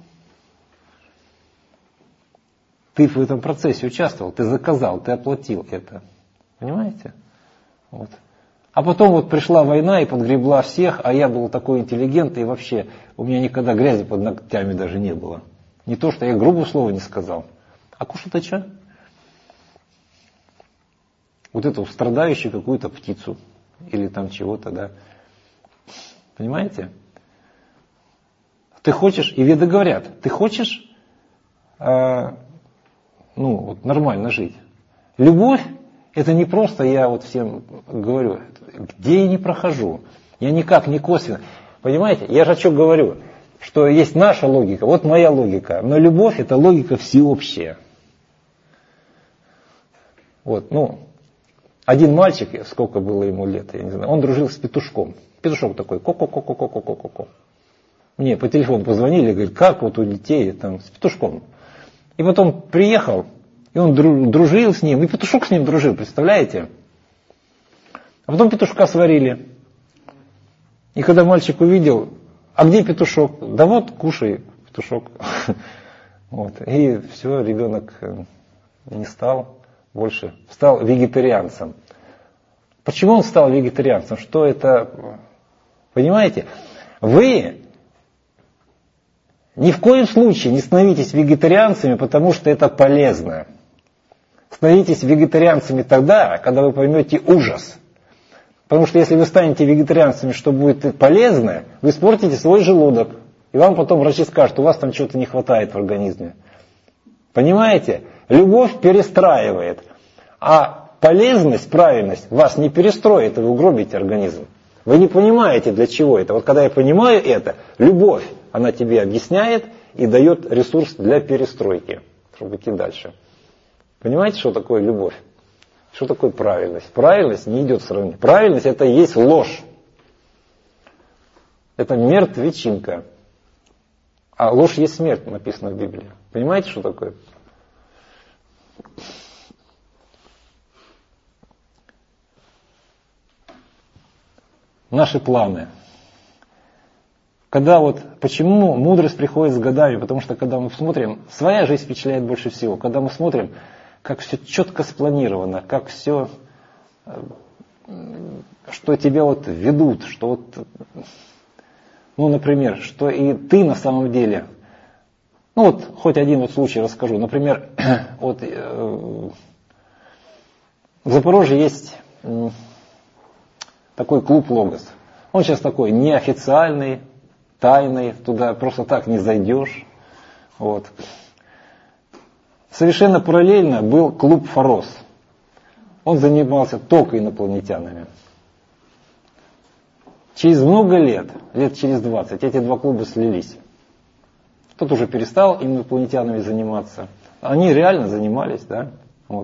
Ты в этом процессе участвовал, ты заказал, ты оплатил это. Понимаете? Вот. А потом вот пришла война и подгребла всех, а я был такой интеллигентный, и вообще у меня никогда грязи под ногтями даже не было. Не то, что я грубого слова не сказал. А кушал-то что? Вот эту страдающую какую-то птицу. Или там чего-то, да. Понимаете? Ты хочешь, и веды говорят, ты хочешь нормально жить. Любовь, это не просто, я вот всем говорю, где я не прохожу, я никак не косвенно. Понимаете, я же о чем говорю, что есть наша логика, вот моя логика, но любовь это логика всеобщая. Вот, один мальчик, сколько было ему лет, я не знаю, он дружил с петушком. Петушок такой, ко-ко-ко-ко-ко-ко-ко-ко. Мне по телефону позвонили, говорят, как вот у детей там с петушком. И потом приехал, и он дружил с ним, и петушок с ним дружил, представляете? А потом петушка сварили. И когда мальчик увидел, а где петушок? Да вот, кушай, петушок. Вот. И все, ребенок не стал больше, стал вегетарианцем. Почему он стал вегетарианцем? Что это? Понимаете? Вы ни в коем случае не становитесь вегетарианцами, потому что это полезно. Становитесь вегетарианцами тогда, когда вы поймете ужас. Потому что если вы станете вегетарианцами, что будет полезно, вы испортите свой желудок. И вам потом врачи скажут, у вас там чего-то не хватает в организме. Понимаете? Любовь перестраивает. А полезность, правильность вас не перестроит, и вы угробите организм. Вы не понимаете, для чего это. Вот когда я понимаю это, любовь, она тебе объясняет и дает ресурс для перестройки, чтобы идти дальше. Понимаете, что такое любовь? Что такое правильность? Правильность не идет в сравнение. Правильность это и есть ложь. Это мертвечинка. А ложь есть смерть, написано в Библии. Понимаете, что такое? Наши планы. Почему мудрость приходит с годами? Потому что когда мы смотрим, своя жизнь впечатляет больше всего. Когда мы смотрим, как все четко спланировано, как все, что тебя ведут, что ну, например, что и ты на самом деле, ну вот хоть один вот случай расскажу. Например, вот в Запорожье есть такой клуб «Логос». Он сейчас такой неофициальный, тайный, туда просто так не зайдешь. Вот. Совершенно параллельно был клуб «Форос». Он занимался только инопланетянами. Через много лет через 20, эти два клуба слились. Тот уже перестал инопланетянами заниматься. Они реально занимались, да. Вот.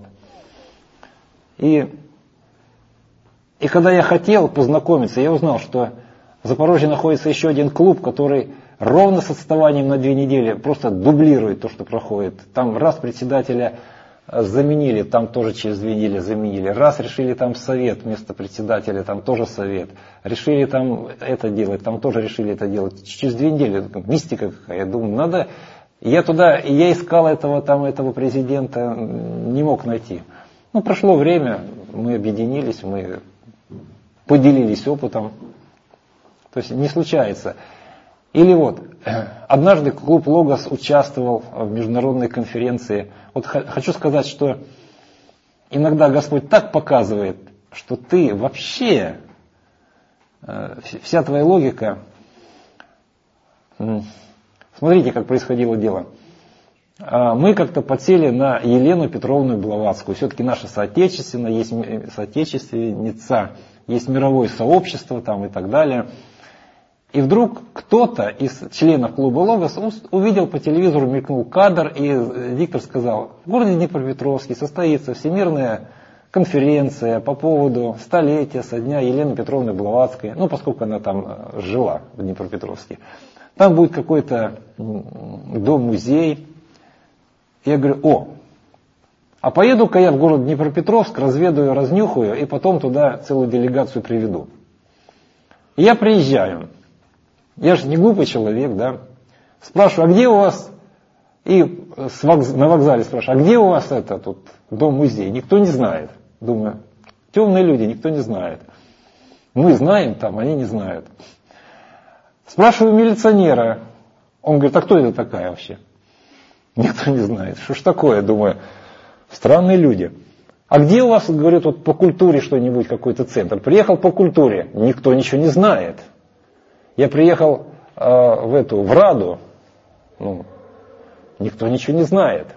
И когда я хотел познакомиться, я узнал, что в Запорожье находится еще один клуб, который ровно с отставанием на 2 недели просто дублирует то, что проходит. Там раз председателя заменили, там тоже через 2 недели заменили. Раз решили там совет вместо председателя, там тоже совет. Решили там это делать, там тоже решили это делать. Через 2 недели, мистика какая. Я думаю, надо... Я искал этого президента, не мог найти. Ну, прошло время, мы объединились, мы поделились опытом. То есть не случается. Или вот, однажды клуб «Логос» участвовал в международной конференции. Вот хочу сказать, что иногда Господь так показывает, что ты вообще, вся твоя логика... Смотрите, как происходило дело. Мы как-то подсели на Елену Петровну Блаватскую. Все-таки наша соотечественница, есть мировое сообщество там и так далее. И вдруг кто-то из членов клуба «Логос» увидел по телевизору, мелькнул кадр, и диктор сказал: в городе Днепропетровске состоится всемирная конференция по поводу столетия со дня Елены Петровны Блаватской, ну, поскольку она там жила в Днепропетровске. Там будет какой-то дом-музей. Я говорю: а поеду-ка я в город Днепропетровск, разведаю, разнюхаю, и потом туда целую делегацию приведу. И я приезжаю. Я же не глупый человек, да. Спрашиваю: а где у вас... И на вокзале спрашиваю: а где у вас тут дом-музей? Никто не знает. Думаю, темные люди, никто не знает. Мы знаем там, они не знают. Спрашиваю милиционера. Он говорит: а кто это такая вообще? Никто не знает. Что ж такое, думаю, странные люди. А где у вас, говорят, вот по культуре что-нибудь, какой-то центр? Приехал по культуре, никто ничего не знает. Я приехал в Раду, никто ничего не знает.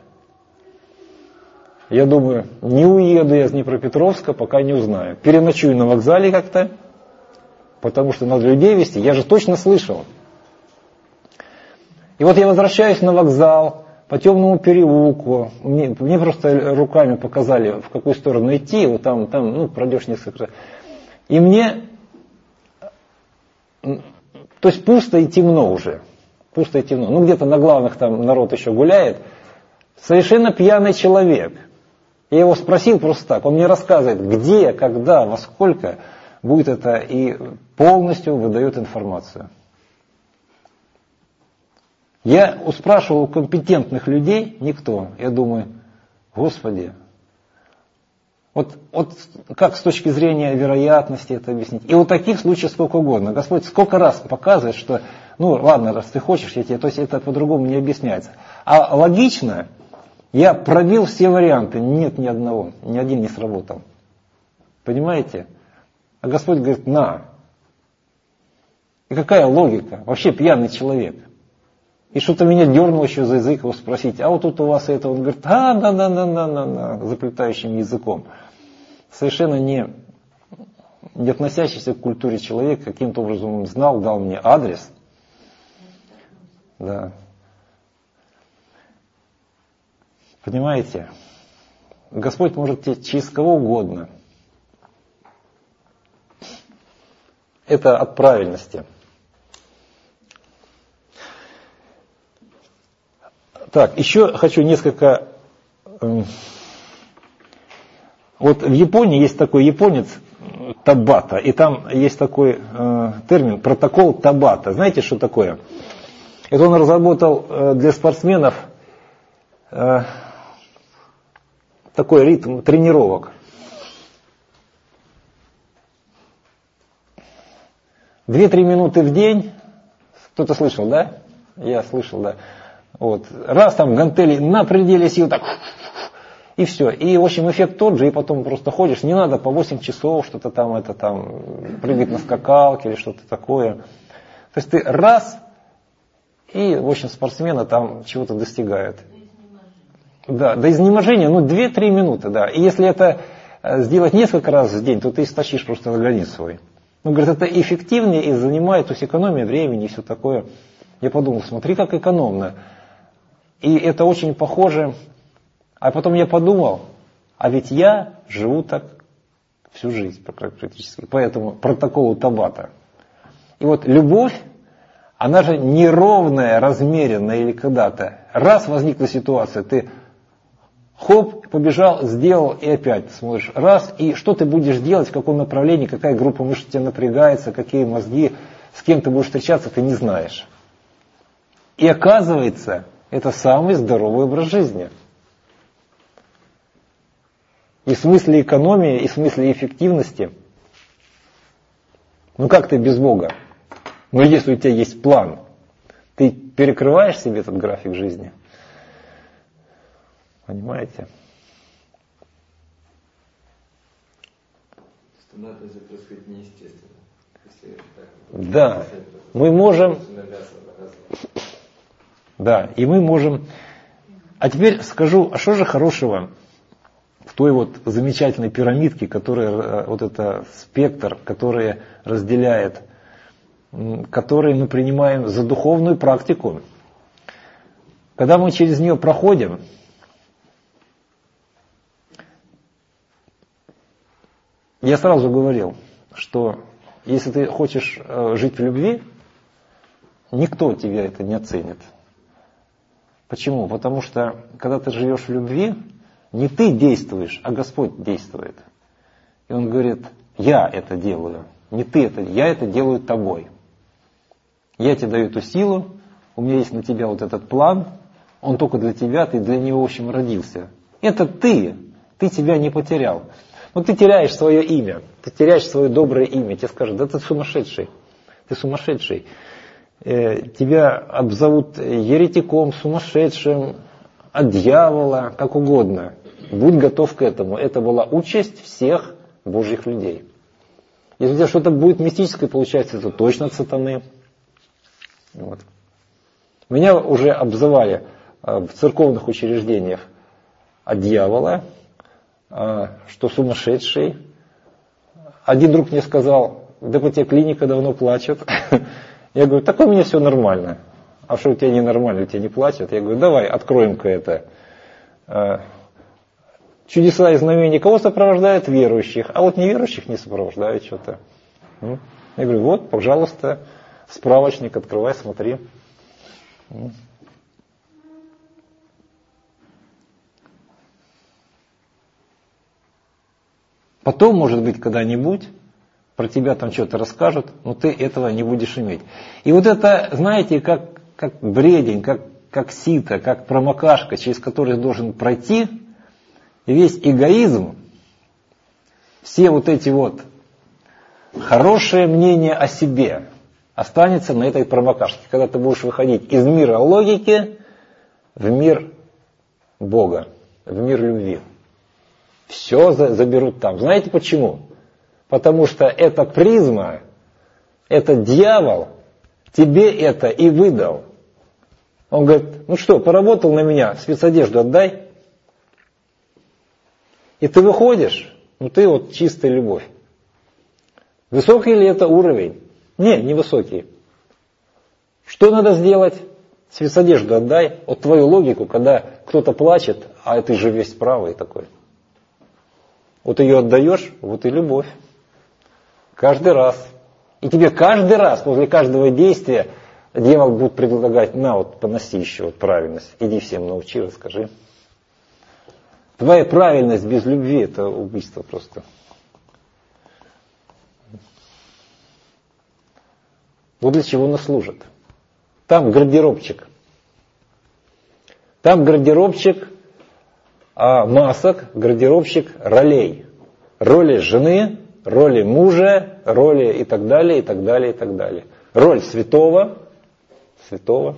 Я думаю, не уеду я из Днепропетровска, пока не узнаю. Переночую на вокзале как-то, потому что надо людей везти, я же точно слышал. И вот я возвращаюсь на вокзал, по темному переулку, мне просто руками показали, в какую сторону идти, вот там пройдешь несколько раз. И мне, то есть пусто и темно уже, пусто и темно. Ну, где-то на главных там народ еще гуляет. Совершенно пьяный человек. Я его спросил просто так, он мне рассказывает, где, когда, во сколько будет это, и полностью выдает информацию. Я спрашивал у компетентных людей, никто. Я думаю, Господи, вот как с точки зрения вероятности это объяснить? И вот таких случаев сколько угодно. Господь сколько раз показывает, что, ладно, раз ты хочешь, то есть это по-другому не объясняется. А логично, я пробил все варианты, нет ни одного, ни один не сработал. Понимаете? А Господь говорит: на. И какая логика? Вообще пьяный человек. И что-то меня дернуло еще за язык его спросить: а вот тут у вас это? Он говорит: да, заплетающим языком. Совершенно не относящийся к культуре человек, каким-то образом он знал, дал мне адрес. Да. Понимаете? Господь может через кого угодно. Это от правильности. Так, еще хочу несколько... Вот в Японии есть такой японец Табата, и там есть такой термин протокол Табата. Знаете, что такое? Это он разработал для спортсменов такой ритм тренировок. 2-3 минуты в день Кто-то слышал, да? Я слышал, да. Вот. Раз там гантели на пределе сил, так, и все. И, в общем, эффект тот же, и потом просто ходишь. Не надо по 8 часов что-то там, прыгать на скакалке или что-то такое. То есть ты раз, и, в общем, спортсмены там чего-то достигают. Да, до изнеможения, 2-3 минуты, да. И если это сделать несколько раз в день, то ты истощишь просто организм свой. Говорит, это эффективнее и занимает, то есть экономия времени и все такое. Я подумал, смотри, как экономно. И это очень похоже. А потом я подумал, а ведь я живу так всю жизнь практически. Поэтому протоколу Табата. И вот любовь, она же неровная, размеренная или когда-то. Раз возникла ситуация, ты хоп, побежал, сделал и опять смотришь. Раз, и что ты будешь делать, в каком направлении, какая группа мышц у тебя напрягается, какие мозги, с кем ты будешь встречаться, ты не знаешь. И оказывается, это самый здоровый образ жизни. И в смысле экономии, и в смысле эффективности. Как ты без Бога? Если у тебя есть план, ты перекрываешь себе этот график жизни. Понимаете? Надо же происходить неестественно. Да, мы можем... Да, и мы можем... А теперь скажу, а что же хорошего в той вот замечательной пирамидке, которая, вот это спектр, который разделяет, который мы принимаем за духовную практику. Когда мы через нее проходим, я сразу говорил, что если ты хочешь жить в любви, никто тебя это не оценит. Почему? Потому что, когда ты живешь в любви, не ты действуешь, а Господь действует. И Он говорит, я это делаю, не ты это, я это делаю тобой. Я тебе даю эту силу, у меня есть на тебя вот этот план, он только для тебя, ты для него, в общем, родился. Это ты тебя не потерял. Ты теряешь свое имя, ты теряешь свое доброе имя, тебе скажут, да ты сумасшедший, тебя обзовут еретиком, сумасшедшим, от дьявола, как угодно. Будь готов к этому. Это была участь всех Божьих людей. Если у тебя что-то будет мистическое, получается, это точно от сатаны. Вот. Меня уже обзывали в церковных учреждениях от дьявола, что сумасшедший. Один друг мне сказал, да по тебе клиника давно плачет. Я говорю, так у меня все нормально. А что у тебя ненормально, у тебя не плачет? Я говорю, давай откроем-ка это. Чудеса и знамения кого сопровождают? Верующих. А вот неверующих не сопровождают что-то. Я говорю, вот, пожалуйста, справочник открывай, смотри. Потом, может быть, когда-нибудь про тебя там что-то расскажут, но ты этого не будешь иметь. И вот это, знаете, как бредень, как сито, как промокашка, через который должен пройти весь эгоизм, все вот эти вот хорошее мнение о себе останется на этой промокашке, когда ты будешь выходить из мира логики в мир Бога, в мир любви. Все заберут там. Знаете почему? Потому что эта призма, этот дьявол тебе это и выдал. Он говорит, ну что, поработал на меня, спецодежду отдай. И ты выходишь, ты вот чистая любовь. Высокий ли это уровень? Нет, не высокий. Что надо сделать? Спецодежду отдай. Вот твою логику, когда кто-то плачет, а ты же весь правый такой. Вот ее отдаешь, вот и любовь. Каждый раз. И тебе каждый раз, после каждого действия, дьявол будет предлагать, на вот поноси еще вот правильность. Иди всем научи, расскажи. Твоя правильность без любви — это убийство просто. Вот для чего она служит. Там гардеробчик. Там гардеробчик масок, гардеробчик ролей. Роли жены, роли мужа, роли и так далее, и так далее, и так далее. Роль святого, святого.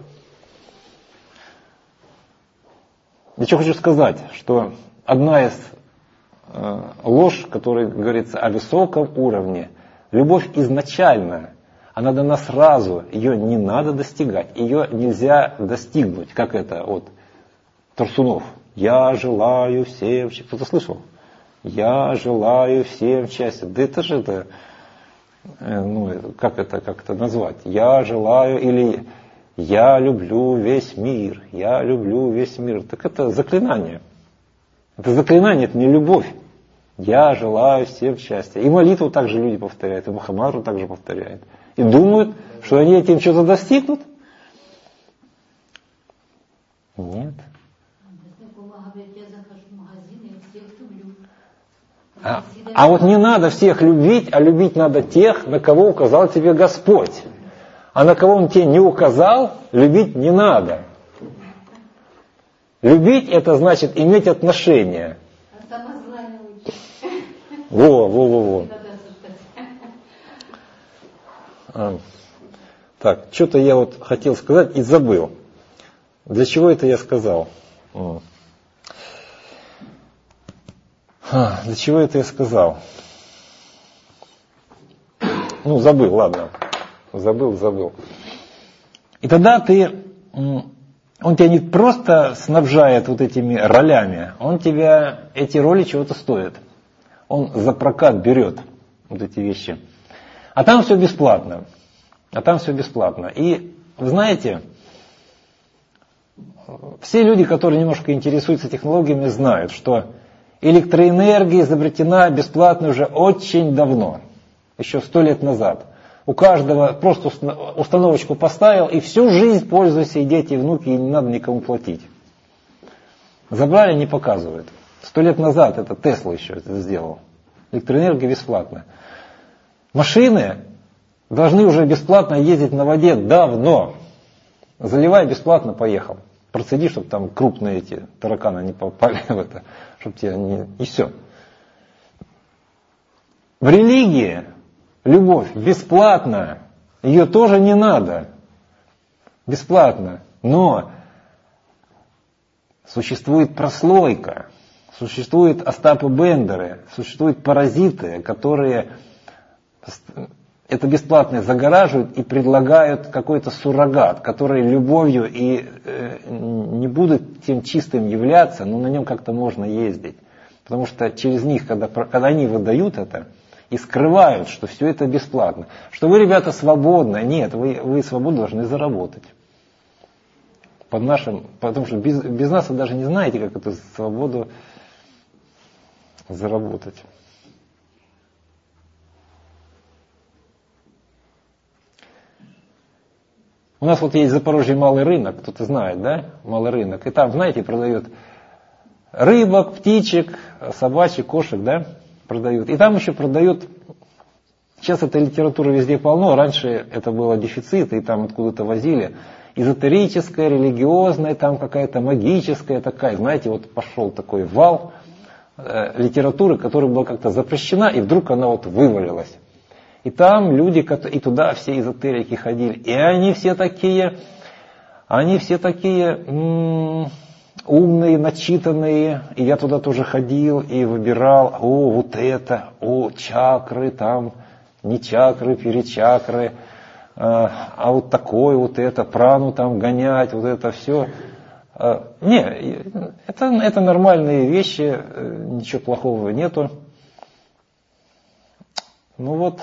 Я что хочу сказать, что одна из ложь, которая говорится о высоком уровне, любовь изначально, она дана сразу, ее не надо достигать, ее нельзя достигнуть, как это от Турсунов. Я желаю всем, кто-то слышал? Я желаю всем счастья. Да это же это, как это назвать? Я желаю или я люблю весь мир, я люблю весь мир. Так это заклинание. Это заклинание, это не любовь. Я желаю всем счастья. И молитву также люди повторяют, и Махамадру также повторяют. И думают, что они этим что-то достигнут. Нет. А вот не надо всех любить, а любить надо тех, на кого указал тебе Господь. А на кого Он тебе не указал, любить не надо. Любить это значит иметь отношения. Во. Так, что-то я вот хотел сказать и забыл. Для чего это я сказал? Для чего это я сказал? Забыл, ладно. Забыл. И тогда он тебя не просто снабжает вот этими ролями, он тебя, эти роли чего-то стоят. Он за прокат берет вот эти вещи. А там все бесплатно. И вы знаете, все люди, которые немножко интересуются технологиями, знают, что электроэнергия изобретена бесплатно уже очень давно, еще 100 лет назад. У каждого просто установочку поставил, и всю жизнь пользуются и дети, и внуки, и не надо никому платить. Забрали, не показывают. 100 лет назад это Тесла еще это сделал. Электроэнергия бесплатная. Машины должны уже бесплатно ездить на воде давно. Заливай бесплатно, поехал. Процеди, чтобы там крупные эти тараканы не попали в это, чтобы тебя не... И все. В религии любовь бесплатна, ее тоже не надо. Бесплатно. Но существует прослойка, существуют Остапы Бендеры, существуют паразиты, которые это бесплатное загораживают и предлагают какой-то суррогат, который любовью и не будут тем чистым являться, но на нем как-то можно ездить. Потому что через них, когда они выдают это, и скрывают, что все это бесплатно. Что вы, ребята, свободны. Нет, вы свободу должны заработать. Потому что без нас вы даже не знаете, как эту свободу заработать. У нас вот есть в Запорожье малый рынок, кто-то знает, да? Малый рынок. И там, знаете, продают рыбок, птичек, собачек, кошек, да? Продают. И там еще продают, сейчас этой литературы везде полно, раньше это было дефицит, и там откуда-то возили, эзотерическая, религиозная, там какая-то магическая такая, знаете, вот пошел такой вал литературы, которая была как-то запрещена, и вдруг она вот вывалилась. И там люди, и туда все эзотерики ходили, и они все такие умные, начитанные, и я туда тоже ходил и выбирал, вот это, чакры там, не чакры, перечакры, а вот такое вот это, прану там гонять, вот это все. Не, это нормальные вещи, ничего плохого нету. Ну вот,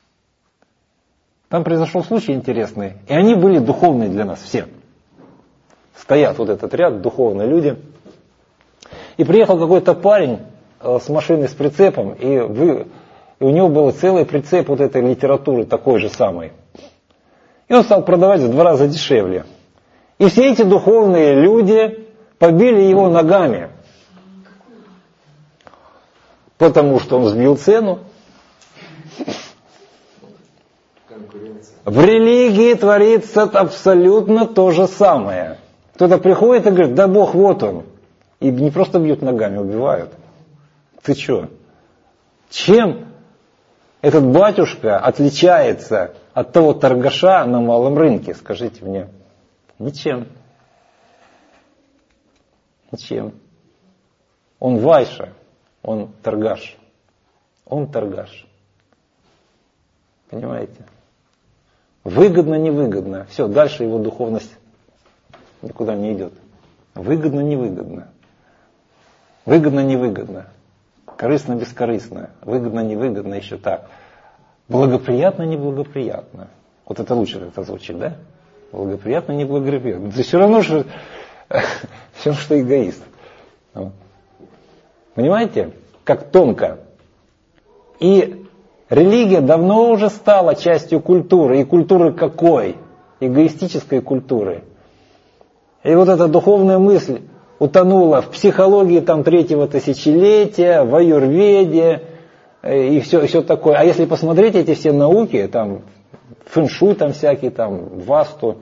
там произошел случай интересный, и они были духовные для нас все. Стоят вот этот ряд, духовные люди. И приехал какой-то парень с машиной с прицепом, и у него был целый прицеп вот этой литературы, такой же самой. И он стал продавать в 2 раза дешевле. И все эти духовные люди побили его ногами. Потому что он сбил цену. В религии творится абсолютно то же самое. Кто-то приходит и говорит, да Бог, вот он. И не просто бьют ногами, убивают. Ты что? Чем этот батюшка отличается от того торгаша на малом рынке, скажите мне? Ничем. Ничем. Он вайша, он торгаш. Он торгаш. Понимаете? Выгодно, невыгодно. Все, дальше его духовность никуда не идет. Выгодно, невыгодно. Выгодно, невыгодно. Корыстно, бескорыстно. Выгодно, невыгодно, еще так. Благоприятно, неблагоприятно. Вот это лучше это звучит, да? Благоприятно, неблагоприятно. Ты все равно, что эгоист. Понимаете, как тонко. И религия давно уже стала частью культуры. И культуры какой? Эгоистической культуры. И вот эта духовная мысль утонула в психологии там 3-го тысячелетия, в аюрведе и все такое. А если посмотреть эти все науки, там фэншуй там всякие, там васту,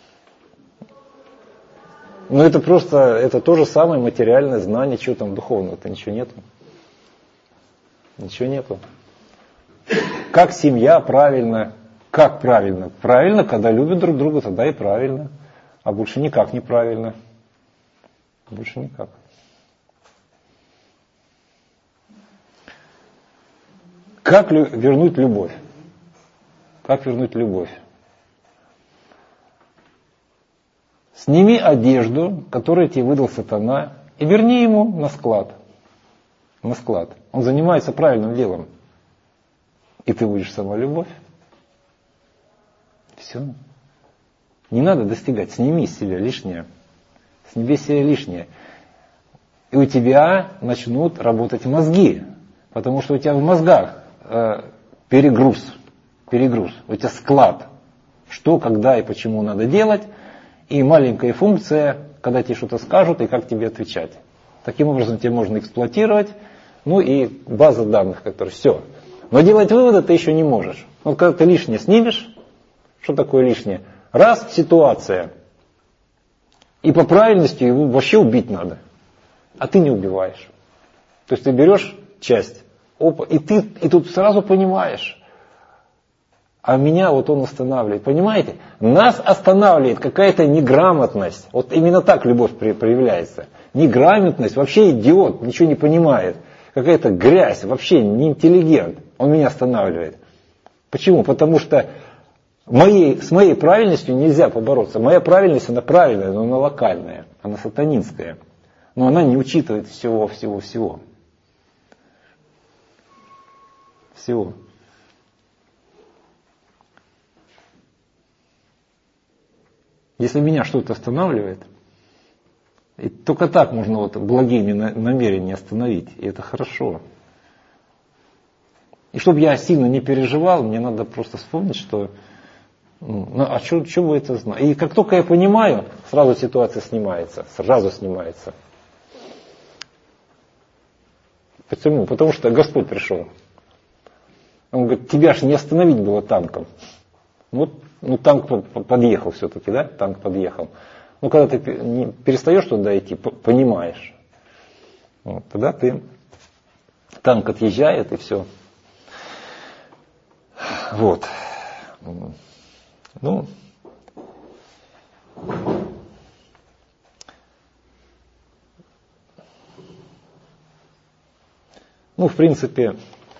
ну это просто, это то же самое материальное знание, что там духовного-то, ничего нету. Ничего нету. Как семья правильно? Как правильно? Правильно, когда любят друг друга, тогда и правильно. А больше никак неправильно. Больше никак. Как вернуть любовь? Как вернуть любовь? Сними одежду, которую тебе выдал сатана, и верни ему на склад. На склад. Он занимается правильным делом. И ты будешь сама любовь. Все. Не надо достигать. Сними с себя лишнее. Сними с себя лишнее. И у тебя начнут работать мозги. Потому что у тебя в мозгах перегруз. У тебя склад. Что, когда и почему надо делать. И маленькая функция, когда тебе что-то скажут и как тебе отвечать. Таким образом тебя можно эксплуатировать. Ну и база данных, которая все. Но делать выводы ты еще не можешь. Вот когда ты лишнее снимешь, что такое лишнее? Раз ситуация. И по правильности его вообще убить надо. А ты не убиваешь. То есть ты берешь часть. Опа, и тут сразу понимаешь. А меня вот он останавливает. Понимаете? Нас останавливает какая-то неграмотность. Вот именно так любовь проявляется. Неграмотность, вообще идиот, ничего не понимает. Какая-то грязь, вообще не интеллигент. Он меня останавливает. Почему? Потому что с моей правильностью нельзя побороться. Моя правильность, она правильная, но она локальная, она сатанинская. Но она не учитывает всего. Всего. Если меня что-то останавливает, и только так можно вот благими намерениями остановить, и это хорошо. И чтобы я сильно не переживал, мне надо просто вспомнить, что а что вы это знаете? И как только я понимаю, сразу ситуация снимается. Почему? Потому что Господь пришел. Он говорит, тебя же не остановить было танком. Танк подъехал все-таки, да? Танк подъехал. Когда ты перестаешь туда идти, понимаешь. Тогда танк отъезжает и все. Вот. В принципе,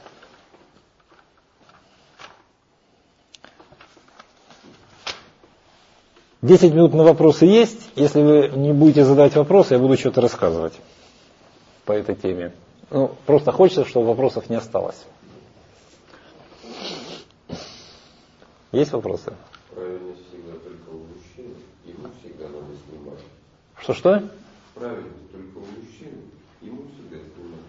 Десять минут на вопросы есть. Если вы не будете задавать вопросы, я буду что-то рассказывать по этой теме. Просто хочется, чтобы вопросов не осталось. Есть вопросы? Правильность всегда только у мужчин, ему всегда надо снимать. Что? Правильность только у мужчин, ему всегда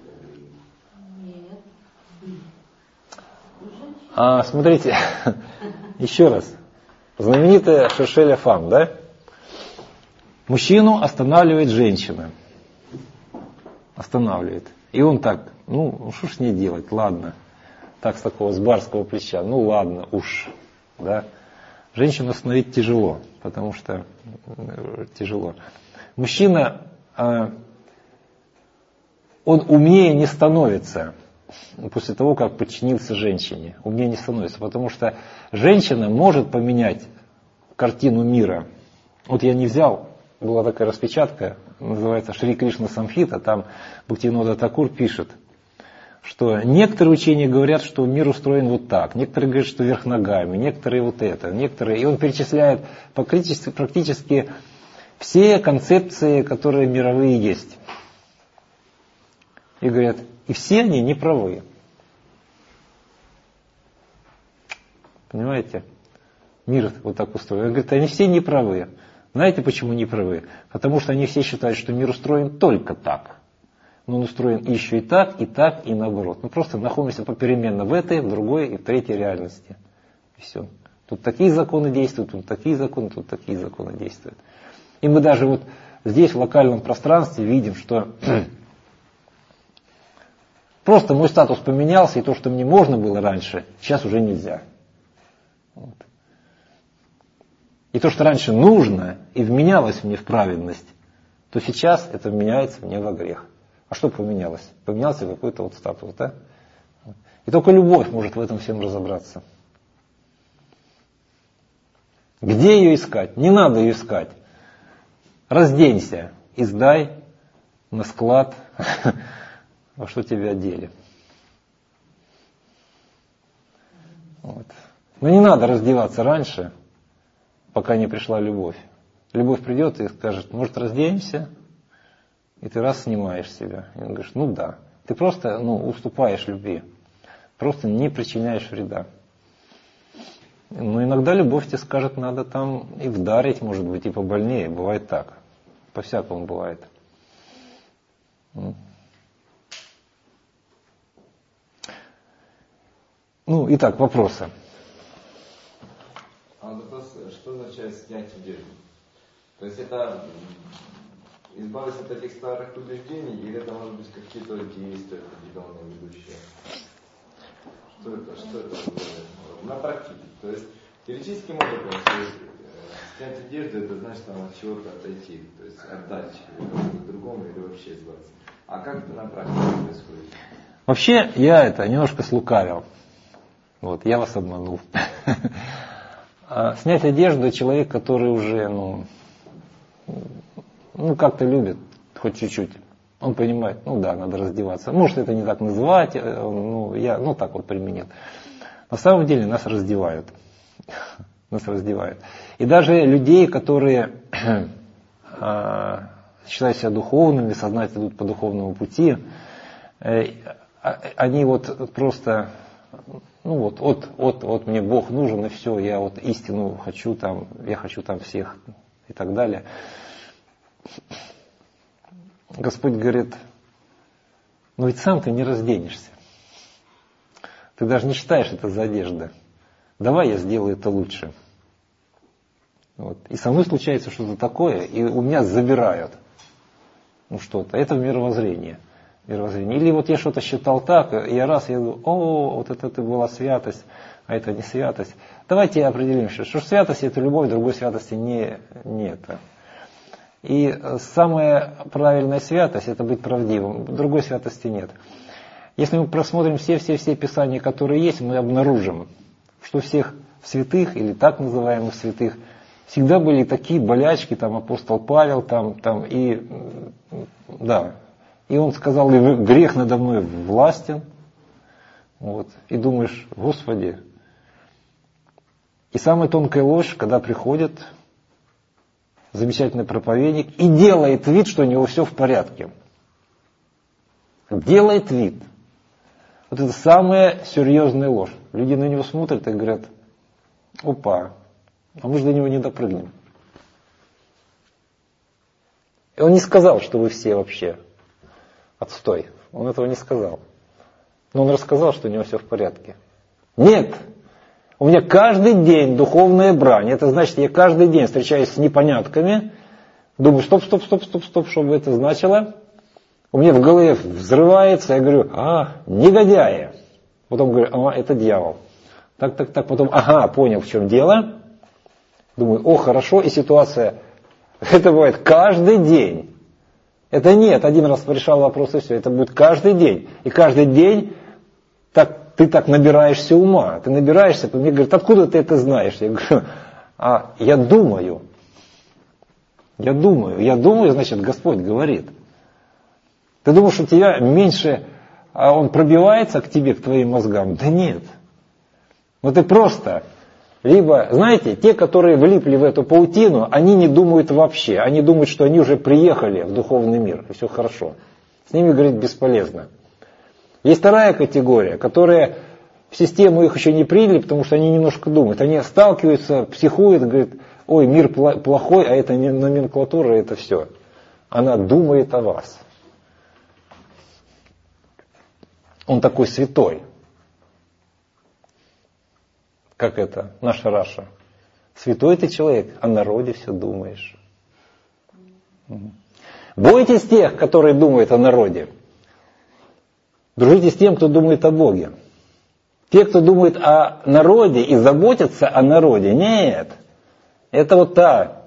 снимать. Нет. Смотрите, еще раз. Знаменитая Шершеля Фам, да? Мужчину останавливает женщина. Останавливает. И он так, что ж с ней делать, ладно. Так, с такого, с барского плеча, ладно, уж. Да? Женщину остановить тяжело, потому что тяжело. Мужчина, он умнее не становится после того, как подчинился женщине. Умнее не становится, потому что женщина может поменять картину мира Вот я не взял, была такая распечатка, называется Шри Кришна Самхита, там Бхактивинода Такур пишет, что некоторые учения говорят, что мир устроен вот так, некоторые говорят, что вверх ногами, некоторые вот это, некоторые... И он перечисляет практически все концепции, которые мировые есть. И говорят, и все они неправы. Понимаете? Мир вот так устроен. Он говорит, они все неправы. Знаете, почему неправы? Потому что они все считают, что мир устроен только так. Но он устроен еще и так, и наоборот. Мы просто находимся попеременно в этой, в другой и в третьей реальности. И все. Тут такие законы действуют, тут такие законы действуют. И мы даже вот здесь, в локальном пространстве, видим, что просто мой статус поменялся, и то, что мне можно было раньше, сейчас уже нельзя. Вот. И то, что раньше нужно и вменялось мне в праведность, то сейчас это вменяется мне во грех. А что поменялось? Поменялся какой-то вот статус, да? И только любовь может в этом всем разобраться. Где ее искать? Не надо ее искать. Разденься и сдай на склад, во что тебя одели. Вот. Но не надо раздеваться раньше, пока не пришла любовь. Любовь придет и скажет, может, разденемся? И ты раз снимаешь себя. И он говорит, ну да. Ты просто уступаешь любви. Просто не причиняешь вреда. Но иногда любовь тебе скажет, надо там и вдарить, может быть, и побольнее. Бывает так. По-всякому бывает. Ну, итак, вопросы. Вопрос, что означает снять одежду? То есть это избавиться от этих старых убеждений, или это может быть какие-то действия определенные ведущие? Что это на практике? То есть теоретически можно понять, снять одежду, это значит от чего-то отойти, то есть отдать чего-то другому или вообще избавиться. А как это на практике происходит? Вообще я немножко слукавил. Вот, я вас обманул. Снять одежду человек, который уже, как-то любит, хоть чуть-чуть. Он понимает, надо раздеваться. Может, это не так называть, я так вот применил. На самом деле нас раздевают. Нас раздевают. И даже людей, которые считают себя духовными, сознательно идут по духовному пути, они вот просто... вот мне Бог нужен, и все, я вот истину хочу там, я хочу там всех и так далее. Господь говорит, ведь сам ты не разденешься. Ты даже не считаешь это за одежда. Давай я сделаю это лучше. Вот. И со мной случается что-то такое, и у меня забирают что-то. Это мировоззрение. Или вот я что-то считал так, и я думаю, вот это была святость, а это не святость. Давайте определимся, что святость это любовь, другой святости не это. И самая правильная святость это быть правдивым, другой святости нет. Если мы просмотрим все писания, которые есть, мы обнаружим, что всех святых или так называемых святых всегда были такие болячки, там апостол Павел, и он сказал, грех надо мной властен. Вот. И думаешь, Господи. И самая тонкая ложь, когда приходит замечательный проповедник и делает вид, что у него все в порядке. Делает вид. Вот это самая серьезная ложь. Люди на него смотрят и говорят, опа, а мы же до него не допрыгнем. И он не сказал, что вы все вообще отстой. Он этого не сказал. Но он рассказал, что у него все в порядке. Нет! У меня каждый день духовная брань. Это значит, я каждый день встречаюсь с непонятками, думаю, стоп, что бы это значило. У меня в голове взрывается, я говорю, негодяи. Потом говорю, это дьявол. Так, потом, понял, в чем дело. Думаю, хорошо, и ситуация, это бывает каждый день. Это нет, один раз решал вопрос и все, это будет каждый день. И каждый день ты так набираешься ума, ты набираешься, мне говорят, откуда ты это знаешь? Я говорю, я думаю. Я думаю, значит, Господь говорит. Ты думаешь, у тебя меньше, а он пробивается к тебе, к твоим мозгам? Да нет. Ну ты просто, либо, знаете, те, которые влипли в эту паутину, они не думают вообще. Они думают, что они уже приехали в духовный мир, и все хорошо. С ними говорить бесполезно. Есть вторая категория, которая в систему их еще не приняли, потому что они немножко думают. Они сталкиваются, психуют, говорят, ой, мир плохой, а это не номенклатура, это все. Она думает о вас. Он такой святой. Как это? Наша Раша. Святой ты человек, о народе все думаешь. Бойтесь тех, которые думают о народе. Дружите с тем, кто думает о Боге. Те, кто думает о народе и заботятся о народе, нет. Это вот та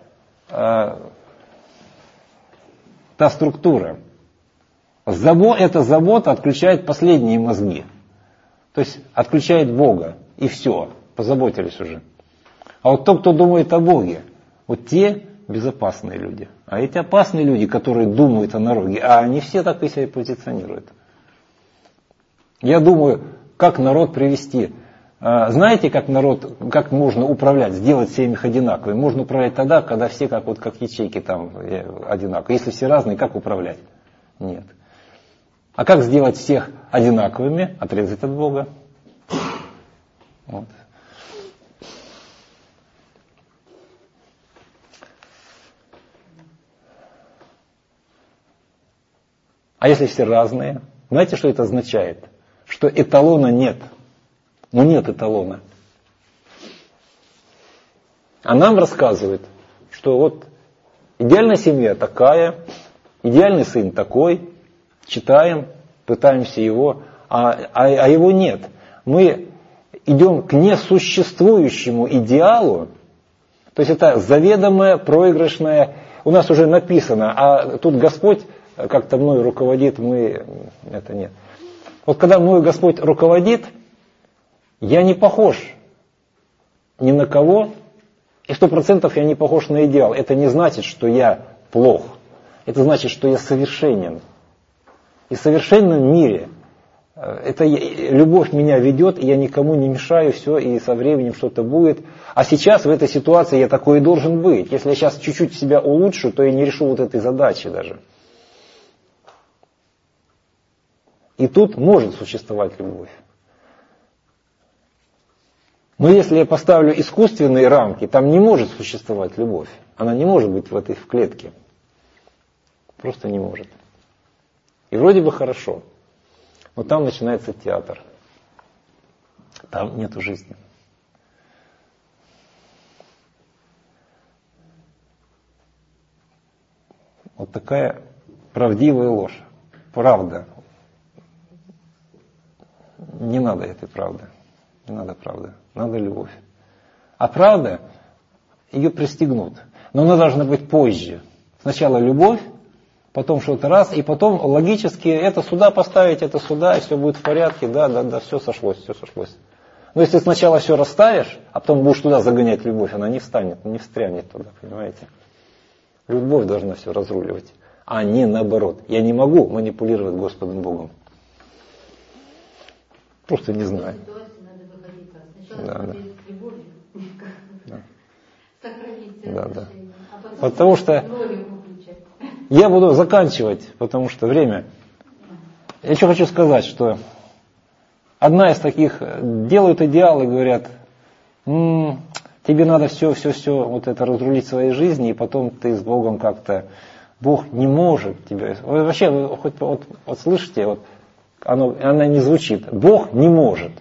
структура. Эта забота отключает последние мозги. То есть отключает Бога. И все. Позаботились уже. А вот тот, кто думает о Боге, вот те безопасные люди. А эти опасные люди, которые думают о народе, а они все так и себя позиционируют. Я думаю, как народ привести. Знаете, как можно управлять, сделать всем их одинаковыми? Можно управлять тогда, когда все как ячейки там одинаковые. Если все разные, как управлять? Нет. А как сделать всех одинаковыми? Отрезать от Бога. Вот. А если все разные? Знаете, что это означает? Что эталона нет. Ну нет эталона. А нам рассказывают, что вот идеальная семья такая, идеальный сын такой, читаем, пытаемся его, а его нет. Мы идем к несуществующему идеалу, то есть это заведомое, проигрышное, у нас уже написано, а тут Господь как-то мною руководит, это нет. Вот когда мною Господь руководит, я не похож ни на кого, и 100% я не похож на идеал. Это не значит, что я плох. Это значит, что я совершенен. И в совершенном мире это любовь меня ведет, и я никому не мешаю, все, и со временем что-то будет. А сейчас в этой ситуации я такой и должен быть. Если я сейчас чуть-чуть себя улучшу, то я не решу вот этой задачи даже. И тут может существовать любовь. Но если я поставлю искусственные рамки, там не может существовать любовь. Она не может быть в клетке. Просто не может. И вроде бы хорошо. Но там начинается театр. Там нету жизни. Вот такая правдивая ложь. Правда. Не надо этой правды. Не надо правды. Надо любовь. А правда, ее пристегнут. Но она должна быть позже. Сначала любовь, потом что-то раз, и потом логически это сюда поставить, это сюда, и все будет в порядке, да, все сошлось. Но если сначала все расставишь, а потом будешь туда загонять любовь, она не встанет, не встрянет туда, понимаете? Любовь должна все разруливать, а не наоборот. Я не могу манипулировать Господом Богом. Просто не знаю. Сначала любовью, сохранить отношения, а потом потому что я буду заканчивать, потому что время. Я еще хочу сказать, что одна из таких делают идеалы, говорят, тебе надо все вот это разрулить в своей жизни, и потом ты с Богом как-то, Бог не может тебя. Вообще, вы хоть вот слышите, вот она не звучит. Бог не может.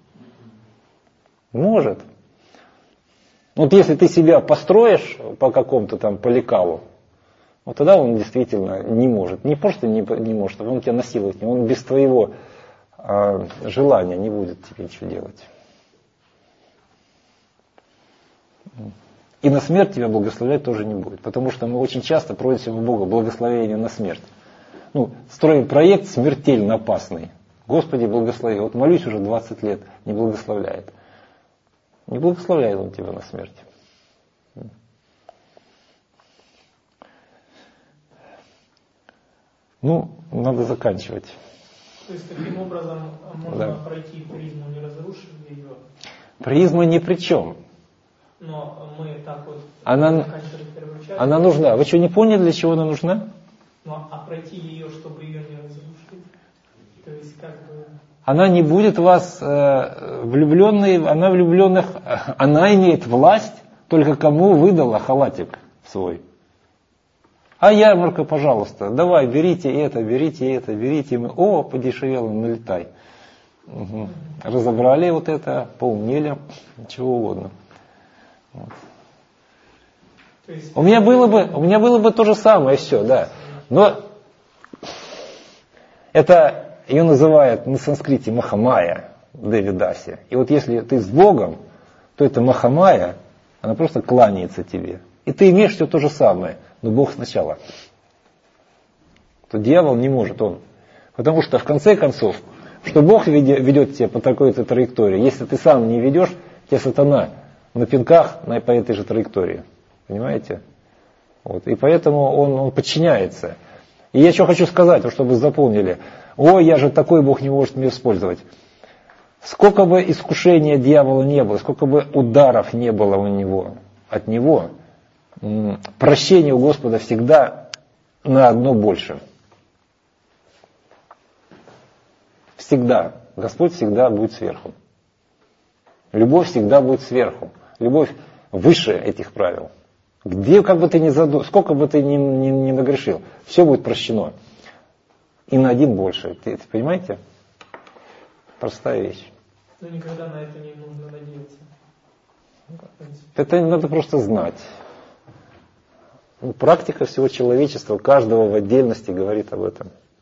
Может. Вот если ты себя построишь по какому-то там по лекалу, вот тогда он действительно не может. Не просто не может, а он тебя насилует. Он без твоего желания не будет тебе ничего делать. И на смерть тебя благословлять тоже не будет. Потому что мы очень часто просим у Бога благословения на смерть. Строим проект смертельно опасный. Господи, благослови. Вот молюсь уже 20 лет, не благословляет. Не благословляет он тебя на смерть. Ну, надо заканчивать. То есть таким образом можно пройти призму, не разрушив ее. Призма ни при чем. Но мы так вот Она первую часть. Она нужна. Вы что, не поняли, для чего она нужна? Ну, а пройти ее, чтобы ее не разрушить? То есть как бы... Она не будет вас влюбленной, она влюбленных, она имеет власть, только кому выдала халатик свой. А ярмарка, пожалуйста, давай, берите это, берите это, берите. Мы, подешевело, налетай. Угу. Разобрали вот это, поумнели, чего угодно. Вот. У меня было бы то же самое, все, да. Но это ее называют на санскрите Махамая, Девидаси. И вот если ты с Богом, то это Махамая, она просто кланяется тебе. И ты имеешь все то же самое, но Бог сначала. То дьявол не может, он. Потому что в конце концов, что Бог ведет тебя по такой-то траектории, если ты сам не ведешь, тебя сатана на пинках по этой же траектории. Понимаете? Вот. И поэтому он подчиняется. И я что хочу сказать, чтобы запомнили. Я же такой, Бог не может меня использовать. Сколько бы искушения дьявола не было, сколько бы ударов не было от него, прощение у Господа всегда на одно больше. Всегда. Господь всегда будет сверху. Любовь всегда будет сверху. Любовь выше этих правил. Где, как бы ты ни сколько бы ты ни нагрешил, все будет прощено. И на один больше. Ты понимаете? Простая вещь. Но никогда на это не нужно надеяться. Это надо просто знать. Практика всего человечества, каждого в отдельности говорит об этом.